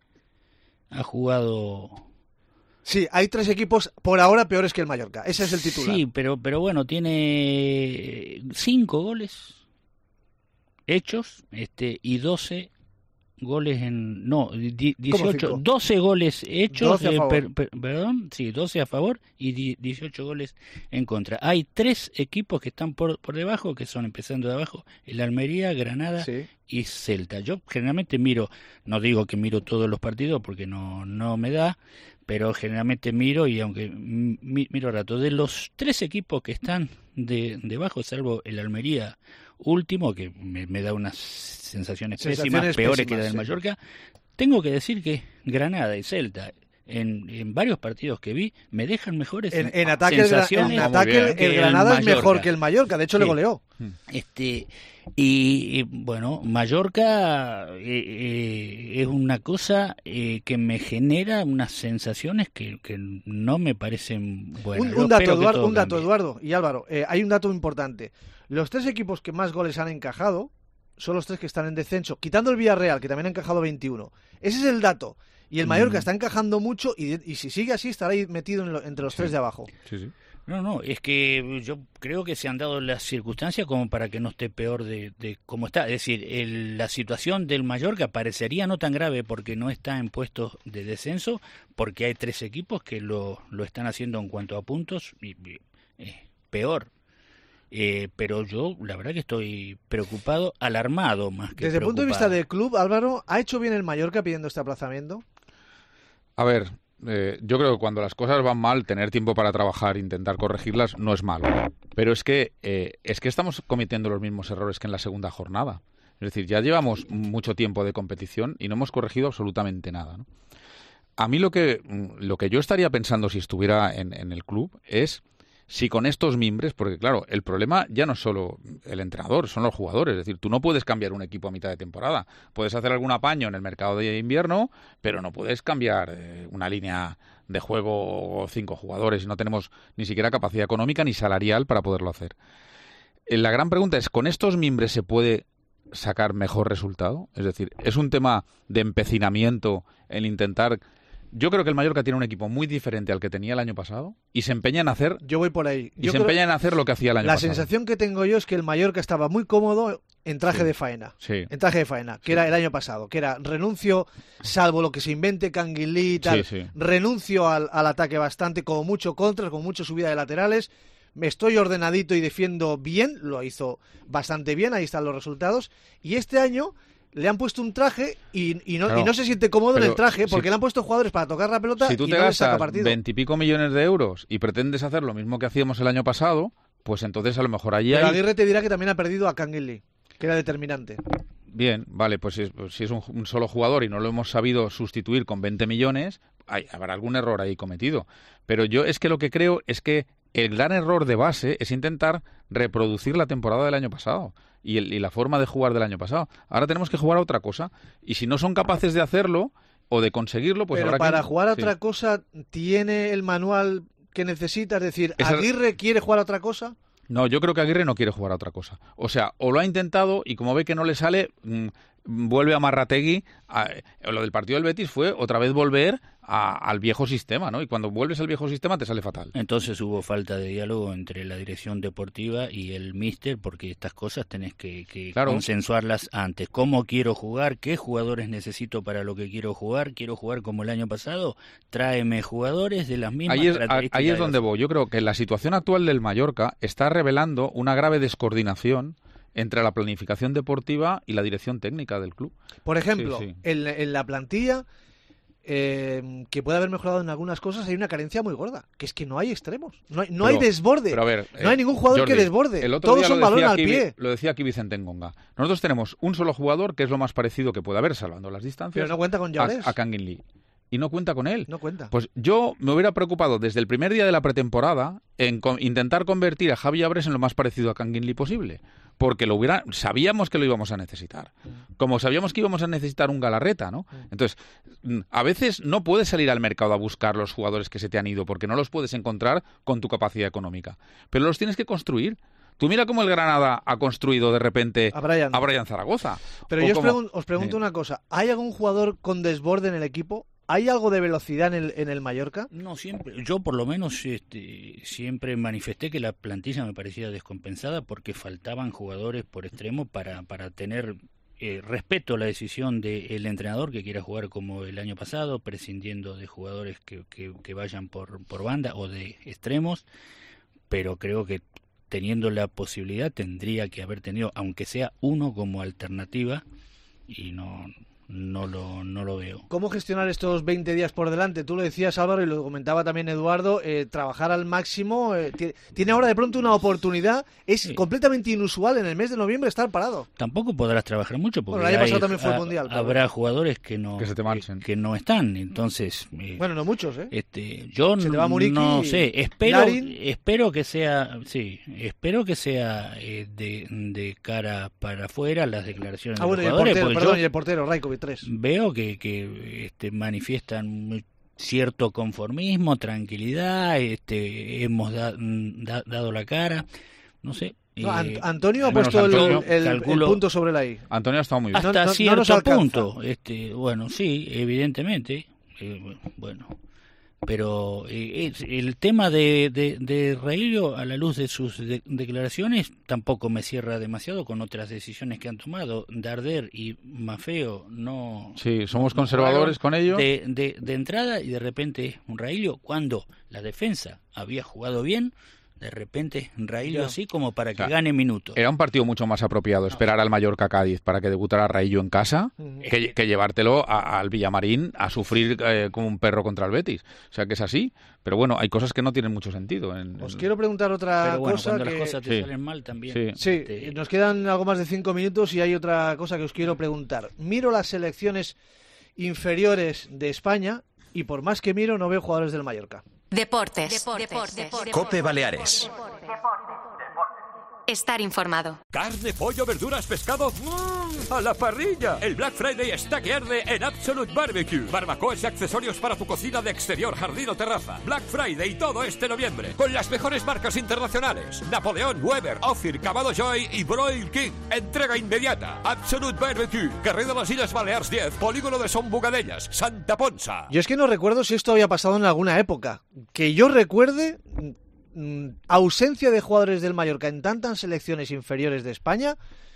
ha jugado... Sí, hay tres equipos por ahora peores que el Mallorca, ese es el titular. Sí, pero, pero bueno, tiene cinco goles hechos este y doce goles en... No, dieciocho, doce goles hechos, eh, per, per, perdón, sí, doce a favor y dieciocho goles en contra. Hay tres equipos que están por, por debajo, que son empezando de abajo, el Almería, Granada sí. y Celta. Yo generalmente miro, no digo que miro todos los partidos porque no, no me da, pero generalmente miro y aunque mi, miro rato, de los tres equipos que están de debajo, salvo el Almería último, que me, me da unas sensaciones, sensaciones pésimas, peores pésimas, que la del sí. Mallorca, tengo que decir que Granada y Celta, en, en varios partidos que vi, me dejan mejores en, en ataque sensaciones. En ataque el, el Granada el es mejor que el Mallorca, de hecho sí. le goleó. Este y, y bueno, Mallorca eh, eh, es una cosa eh, que me genera unas sensaciones que, que no me parecen buenas. Un, un dato, Eduardo, un dato Eduardo y Álvaro, eh, hay un dato importante. Los tres equipos que más goles han encajado son los tres que están en descenso, quitando el Villarreal, que también ha encajado veintiuno. Ese es el dato. Y el Mallorca mm. está encajando mucho y, y si sigue así estará ahí metido en lo, entre los sí. tres de abajo. Sí, sí. No, no, es que yo creo que se han dado las circunstancias como para que no esté peor de, de cómo está. Es decir, el, la situación del Mallorca parecería no tan grave porque no está en puestos de descenso, porque hay tres equipos que lo, lo están haciendo en cuanto a puntos y, y eh, peor. Eh, pero yo, la verdad que estoy preocupado, alarmado más que Desde el punto de vista preocupado. del club, Álvaro, ¿ha hecho bien el Mallorca pidiendo este aplazamiento? A ver, eh, yo creo que cuando las cosas van mal, tener tiempo para trabajar, intentar corregirlas, no es malo. Pero es que, eh, es que estamos cometiendo los mismos errores que en la segunda jornada. Es decir, ya llevamos mucho tiempo de competición y no hemos corregido absolutamente nada, ¿no? A mí lo que, lo que yo estaría pensando si estuviera en, en el club es... Si con estos mimbres, porque claro, el problema ya no es solo el entrenador, son los jugadores. Es decir, tú no puedes cambiar un equipo a mitad de temporada. Puedes hacer algún apaño en el mercado de invierno, pero no puedes cambiar eh, una línea de juego o cinco jugadores y no tenemos ni siquiera capacidad económica ni salarial para poderlo hacer. Eh, la gran pregunta es, ¿con estos mimbres se puede sacar mejor resultado? Es decir, ¿es un tema de empecinamiento en intentar Yo creo que el Mallorca tiene un equipo muy diferente al que tenía el año pasado y se empeña en hacer... Yo voy por ahí. Y yo se creo, empeña en hacer lo que hacía el año la pasado. La sensación que tengo yo es que el Mallorca estaba muy cómodo en traje sí. de faena. Sí. En traje de faena, que sí. era el año pasado. Que era renuncio, salvo lo que se invente Canguilí y tal, sí, sí. renuncio al, al ataque bastante, como mucho contras, con mucha subida de laterales. Me estoy ordenadito y defiendo bien. Lo hizo bastante bien, ahí están los resultados. Y este año... le han puesto un traje y, y, no, claro, y no se siente cómodo en el traje porque si, le han puesto jugadores para tocar la pelota si tú y te no le saca gastas partido. veintipico millones de euros y pretendes hacer lo mismo que hacíamos el año pasado, pues entonces a lo mejor allí Pero hay... Aguirre te dirá que también ha perdido a Canguilí, que era determinante. Bien, vale, pues si, pues si es un, un solo jugador y no lo hemos sabido sustituir con veinte millones, hay, habrá algún error ahí cometido. Pero yo es que lo que creo es que el gran error de base es intentar reproducir la temporada del año pasado y, el, y la forma de jugar del año pasado. Ahora tenemos que jugar a otra cosa y si no son capaces de hacerlo o de conseguirlo, pues Pero habrá para que... jugar a sí. otra cosa, ¿tiene el manual que necesita? Es decir, Esa... ¿Aguirre quiere jugar a otra cosa? No, yo creo que Aguirre no quiere jugar a otra cosa. O sea, o lo ha intentado y como ve que no le sale, mmm, vuelve a Marrategui. A, lo del partido del Betis fue otra vez volver a, al viejo sistema, ¿no? Y cuando vuelves al viejo sistema te sale fatal. Entonces hubo falta de diálogo entre la dirección deportiva y el míster, porque estas cosas tenés que, que claro. consensuarlas antes. ¿Cómo quiero jugar? ¿Qué jugadores necesito para lo que quiero jugar? ¿Quiero jugar como el año pasado? Tráeme jugadores de las mismas ahí es, características. Ahí es donde voy. Yo creo que la situación actual del Mallorca está revelando una grave descoordinación entre la planificación deportiva y la dirección técnica del club. Por ejemplo, sí, sí. En, en la plantilla, eh, que puede haber mejorado en algunas cosas, hay una carencia muy gorda, que es que no hay extremos, no hay, no pero, hay desborde, pero a ver, no hay ningún jugador Jordi, que desborde, el otro todos día son lo balón al aquí, pie. Lo decía aquí Vicente Ngonga. Nosotros tenemos un solo jugador que es lo más parecido que puede haber, salvando las distancias, pero no cuenta con Llaves. a, a Kangin Lee. Y no cuenta con él. No cuenta. Pues yo me hubiera preocupado desde el primer día de la pretemporada en con, intentar convertir a Javi Llaves en lo más parecido a Kangin Lee posible. Porque lo hubiera, sabíamos que lo íbamos a necesitar. Como sabíamos que íbamos a necesitar un Galarreta, ¿no? Entonces, a veces no puedes salir al mercado a buscar los jugadores que se te han ido porque no los puedes encontrar con tu capacidad económica. Pero los tienes que construir. Tú mira cómo el Granada ha construido de repente a Brian, a Brian Zaragoza. Pero o yo como... os, pregun os pregunto eh. una cosa. ¿Hay algún jugador con desborde en el equipo? ¿Hay algo de velocidad en el, en el Mallorca? No, siempre. Yo por lo menos este, siempre manifesté que la plantilla me parecía descompensada porque faltaban jugadores por extremo para, para tener eh, respeto a la decisión del entrenador que quiera jugar como el año pasado, prescindiendo de jugadores que, que, que vayan por, por banda o de extremos, pero creo que teniendo la posibilidad tendría que haber tenido, aunque sea uno como alternativa, y no... No lo, no lo veo. ¿Cómo gestionar estos veinte días por delante? Tú lo decías, Álvaro, y lo comentaba también Eduardo, eh, trabajar al máximo. Eh, tiene ahora de pronto una oportunidad. Es sí. completamente inusual en el mes de noviembre estar parado. Tampoco podrás trabajar mucho porque bueno, el año pasado hay, también fue a, el Mundial. Pero... habrá jugadores que no que, se te marchen. que, que no están. Entonces, eh, bueno, no muchos, ¿eh? Este, yo se te va Muriqui, no sé. Espero, Larin. espero que sea, sí, espero que sea eh, de, de cara para afuera las declaraciones ah, de bueno, los jugadores. Y el portero, perdón, yo y el portero, Rajkovic tres. Veo que que, que este, manifiestan cierto conformismo, tranquilidad, este, hemos da, da, dado la cara, no sé. No, eh, Antonio ha puesto Antonio, el, el, calculo, el punto sobre la I. Antonio ha estado muy bien. Hasta no, no, cierto no punto. Este, bueno, sí, evidentemente. Eh, bueno, pero eh, el tema de, de, de Raillo, a la luz de sus de, declaraciones, tampoco me cierra demasiado con otras decisiones que han tomado. Darder y Maffeo no... Sí, somos conservadores con ello. De, de, de entrada y de repente un Raillo, cuando la defensa había jugado bien, de repente Raillo así como para que o sea, gane minutos. Era un partido mucho más apropiado esperar al Mallorca-Cádiz para que debutara Raillo en casa uh-huh. que, que llevártelo a, al Villamarín a sufrir eh, como un perro contra el Betis. O sea que es así, pero bueno, hay cosas que no tienen mucho sentido. En, Os en... quiero preguntar otra pero bueno, cosa. Cuando que... las cosas te sí. salen mal también. Sí, sí te... nos quedan algo más de cinco minutos y hay otra cosa que os quiero preguntar. Miro las selecciones inferiores de España y por más que miro no veo jugadores del Mallorca. Deportes. Deportes. Deportes. Cope Baleares. estar informado. Carne, pollo, verduras, pescado, ¡mmm! ¡A la parrilla! El Black Friday está que arde en Absolute Barbecue. Barbacoas y accesorios para tu cocina de exterior, jardín o terraza. Black Friday todo este noviembre, con las mejores marcas internacionales: Napoleón, Weber, Ophir, Camado Joy y Broil King. Entrega inmediata. Absolute Barbecue, Carrer de las Islas Balears diez, Polígono de Son Bugadellas, Santa Ponsa. Yo es que no recuerdo si esto había pasado en alguna época. Que yo recuerde, ausencia de jugadores del Mallorca en tantas selecciones inferiores de España,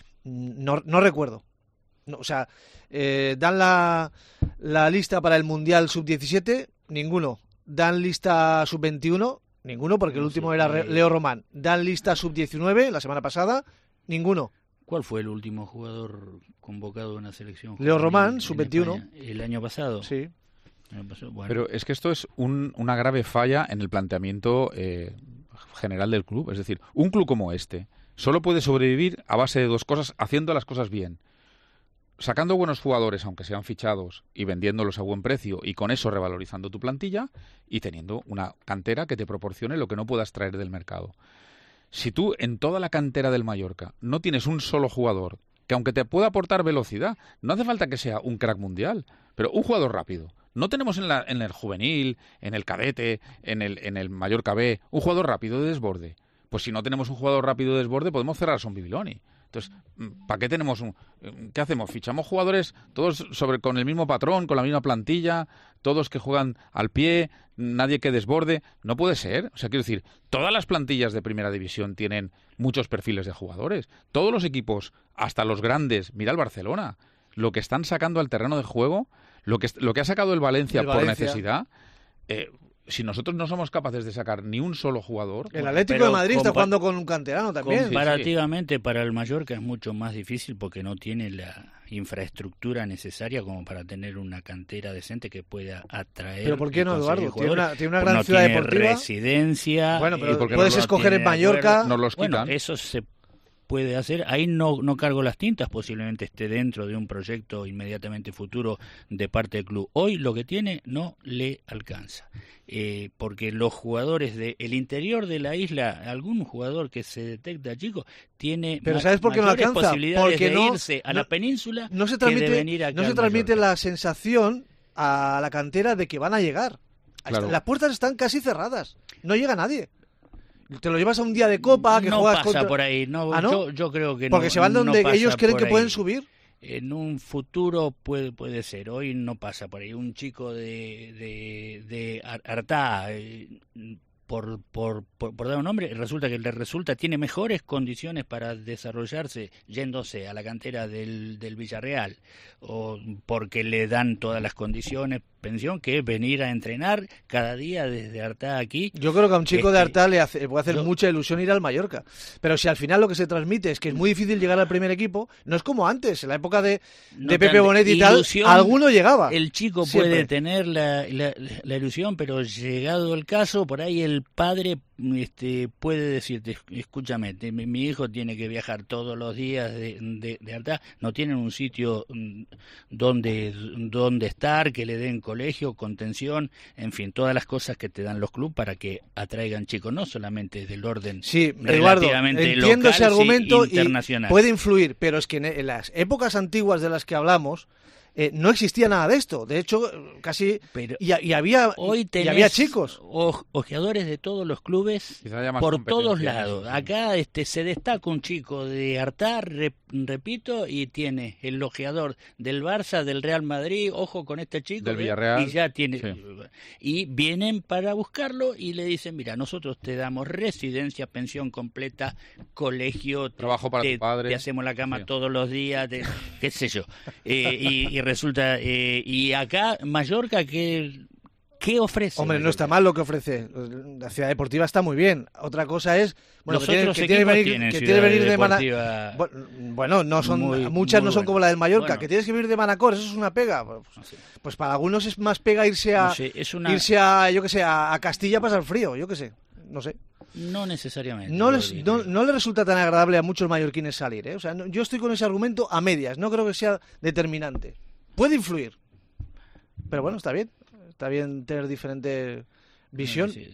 no, no recuerdo. No, o sea, eh, dan la, la lista para el Mundial sub diecisiete, ninguno. Dan lista sub veintiuno, ninguno, porque el último era Re- Leo Román. Dan lista sub diecinueve, la semana pasada, ninguno. ¿Cuál fue el último jugador convocado de una selección? Leo Román, sub veintiuno. ¿El año pasado? Sí. Bueno. Pero es que esto es un, una grave falla en el planteamiento eh, general del club. Es decir, un club como este solo puede sobrevivir a base de dos cosas, haciendo las cosas bien. Sacando buenos jugadores, aunque sean fichados, y vendiéndolos a buen precio, y con eso revalorizando tu plantilla, y teniendo una cantera que te proporcione lo que no puedas traer del mercado. Si tú en toda la cantera del Mallorca no tienes un solo jugador que, aunque te pueda aportar velocidad, no hace falta que sea un crack mundial, pero un jugador rápido. No tenemos en, la, en el juvenil, en el cadete, en el, en el Mallorca B, un jugador rápido de desborde. Pues si no tenemos un jugador rápido de desborde, podemos cerrar a Son Bibiloni. Entonces, ¿para qué tenemos un, qué hacemos? ¿Fichamos jugadores todos sobre con el mismo patrón, con la misma plantilla, todos que juegan al pie, nadie que desborde? No puede ser. O sea, quiero decir, todas las plantillas de primera división tienen muchos perfiles de jugadores. Todos los equipos, hasta los grandes, mira el Barcelona, lo que están sacando al terreno de juego, lo que, lo que ha sacado el Valencia el por Valencia. necesidad. Eh, si nosotros no somos capaces de sacar ni un solo jugador... El Atlético de Madrid está jugando con un canterano también. Comparativamente, para el Mallorca es mucho más difícil porque no tiene la infraestructura necesaria como para tener una cantera decente que pueda atraer. ¿Pero por qué no, Eduardo? Tiene una, tiene una pues gran no ciudad tiene deportiva. Residencia. Bueno, pero eh, puedes no escoger tiene en Mallorca. Nos los quitan. Bueno, eso se puede hacer. Ahí no, no cargo las tintas, posiblemente esté dentro de un proyecto inmediatamente futuro de parte del club. Hoy lo que tiene no le alcanza. Eh, porque los jugadores del interior de la isla, algún jugador que se detecta, chico, tiene Pero ma- ¿sabes por qué no mayores alcanza? posibilidades Porque de no, irse a no- la península no se que transmite, de venir acá no se al transmite Mallorca. la sensación a la cantera de que van a llegar. Claro. Las puertas están casi cerradas. No llega nadie. Te lo llevas a un día de copa que no juegas pasa contra... por ahí. No, ¿Ah, no? Yo, yo creo que Porque no, se van donde no pasa ellos creen por que ahí. pueden subir. En un futuro puede puede ser. Hoy no pasa por ahí. Un chico de de, de Ar- Artá, eh, por, por, por, por dar un nombre, resulta que le resulta tiene mejores condiciones para desarrollarse yéndose a la cantera del, del Villarreal, o porque le dan todas las condiciones, pensión, que venir a entrenar cada día desde Artá aquí. Yo creo que a un chico de Este, Artá le, hace, le puede hacer yo- mucha ilusión ir al Mallorca. Pero si al final lo que se transmite es que es muy difícil llegar al primer equipo, no es como antes, en la época de, no de Pepe tan- Bonet y tal, ilusión, alguno llegaba. El chico Siempre. puede tener la, la, la ilusión, pero llegado el caso, por ahí el padre este, puede decirte, escúchame, te- mi, mi hijo tiene que viajar todos los días de, de, de Artá, no tienen un sitio mm, donde, donde estar, que le den colegio, contención, en fin, todas las cosas que te dan los clubes para que atraigan chicos, no solamente del orden Sí, Eduardo, relativamente entiendo local, ese argumento sí, y internacional. puede influir, pero es que en, en las épocas antiguas de las que hablamos eh, no existía nada de esto. De hecho, casi Pero y, y había Hoy y tenés había chicos. o- ojeadores de todos los clubes Quizá haya más por competencia todos en lados. eso, sí. Acá este se destaca un chico de Artá, re- repito, y tiene el ojeador del Barça, del Real Madrid, ojo con este chico, Del ¿eh? Villarreal, y ya tiene sí. y vienen para buscarlo y le dicen, mira, nosotros te damos residencia, pensión completa, colegio, te- Trabajo para te, tu padre. te hacemos la cama Sí. todos los días, te- qué sé yo. Eh, y, y resulta eh, y acá Mallorca que ¿qué ofrece? Hombre, no Mallorca? está mal lo que ofrece. La ciudad deportiva está muy bien. Otra cosa es bueno, Los que tiene otros que tiene que equipos venir, tienen que ciudad tiene que venir de Mana- deportiva Bueno, bueno, no son muy- muchas muy no son buena. como la del Mallorca, Bueno. que tienes que venir de Manacor, eso es una pega. Pues, pues para algunos es más pega irse a No sé, es una- irse a yo que sé, a, a Castilla a pasar frío, yo que sé. No sé. No necesariamente. No, lo les, digo. no, no le resulta tan agradable a muchos mallorquines salir, ¿eh? O sea, no- yo estoy con ese argumento a medias, no creo que sea determinante. Puede influir, pero bueno, está bien, está bien tener diferente visión. Sí, sí,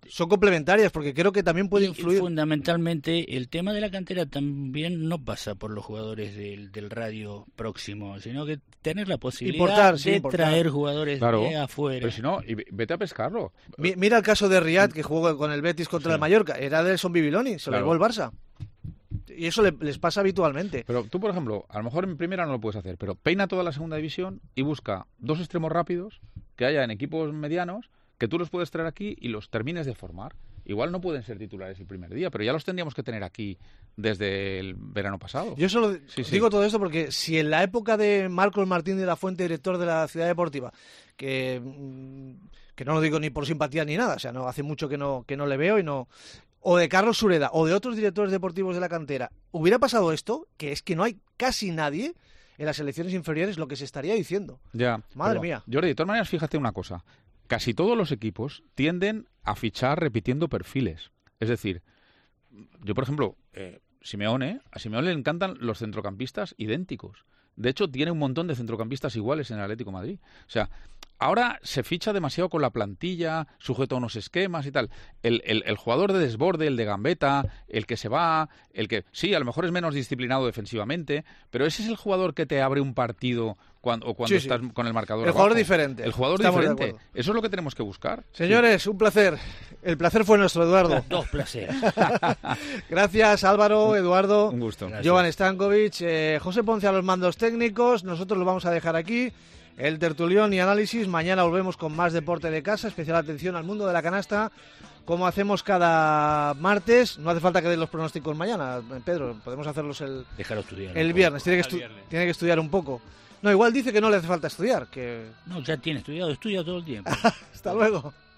son complementarias, porque creo que también puede y influir. Fundamentalmente, el tema de la cantera también no pasa por los jugadores del, del radio próximo, sino que tener la posibilidad Importar, sí, de importar. traer jugadores Claro, de afuera. pero si no, y vete a pescarlo. Mi- Mira el caso de Riyad, que jugó con el Betis contra Sí. el Mallorca. Era de Son Bibiloni, se Claro. lo llevó el Barça. Y eso le- les pasa habitualmente. Pero tú, por ejemplo, a lo mejor en primera no lo puedes hacer, pero peina toda la segunda división y busca dos extremos rápidos que haya en equipos medianos, que tú los puedes traer aquí y los termines de formar. Igual no pueden ser titulares el primer día, pero ya los tendríamos que tener aquí desde el verano pasado. Yo solo Sí, sí. digo todo esto porque si en la época de Marcos Martín de la Fuente, director de la Ciudad Deportiva, que, mm, que no lo digo ni por simpatía ni nada, o sea, no hace mucho que no, que no le veo y no... O de Carlos Sureda o de otros directores deportivos de la cantera, hubiera pasado esto, que es que no hay casi nadie en las selecciones inferiores, lo que se estaría diciendo. Ya. Madre pero, mía. Jordi, de todas maneras, fíjate una cosa. Casi todos los equipos tienden a fichar repitiendo perfiles. Es decir, yo, por ejemplo, eh, Simeone, a Simeone le encantan los centrocampistas idénticos. De hecho, tiene un montón de centrocampistas iguales en el Atlético de Madrid. O sea, ahora se ficha demasiado con la plantilla, sujeto a unos esquemas y tal. El, el, el jugador de desborde, el de gambeta, el que se va, el que... Sí, a lo mejor es menos disciplinado defensivamente, pero ese es el jugador que te abre un partido cuando, o cuando Sí, sí. estás con el marcador El jugador abajo. diferente. El jugador Estamos de diferente. acuerdo. Eso es lo que tenemos que buscar. Señores, un placer. El placer fue nuestro, Eduardo. Dos placeres. Gracias, Álvaro, Eduardo, Un gusto. Jovan Stankovic, eh, José Ponce a los mandos técnicos. Nosotros lo vamos a dejar aquí. El tertulión y análisis. Mañana volvemos con más deporte de casa. Especial atención al mundo de la canasta, como hacemos cada martes. No hace falta que den los pronósticos mañana, Pedro. Podemos hacerlos el, Déjalo estudiar. el un viernes. poco. Tiene que, estu- tiene que estudiar un poco. No, igual dice que no le hace falta estudiar. Que... No, ya tiene estudiado, estudia todo el tiempo. Hasta luego.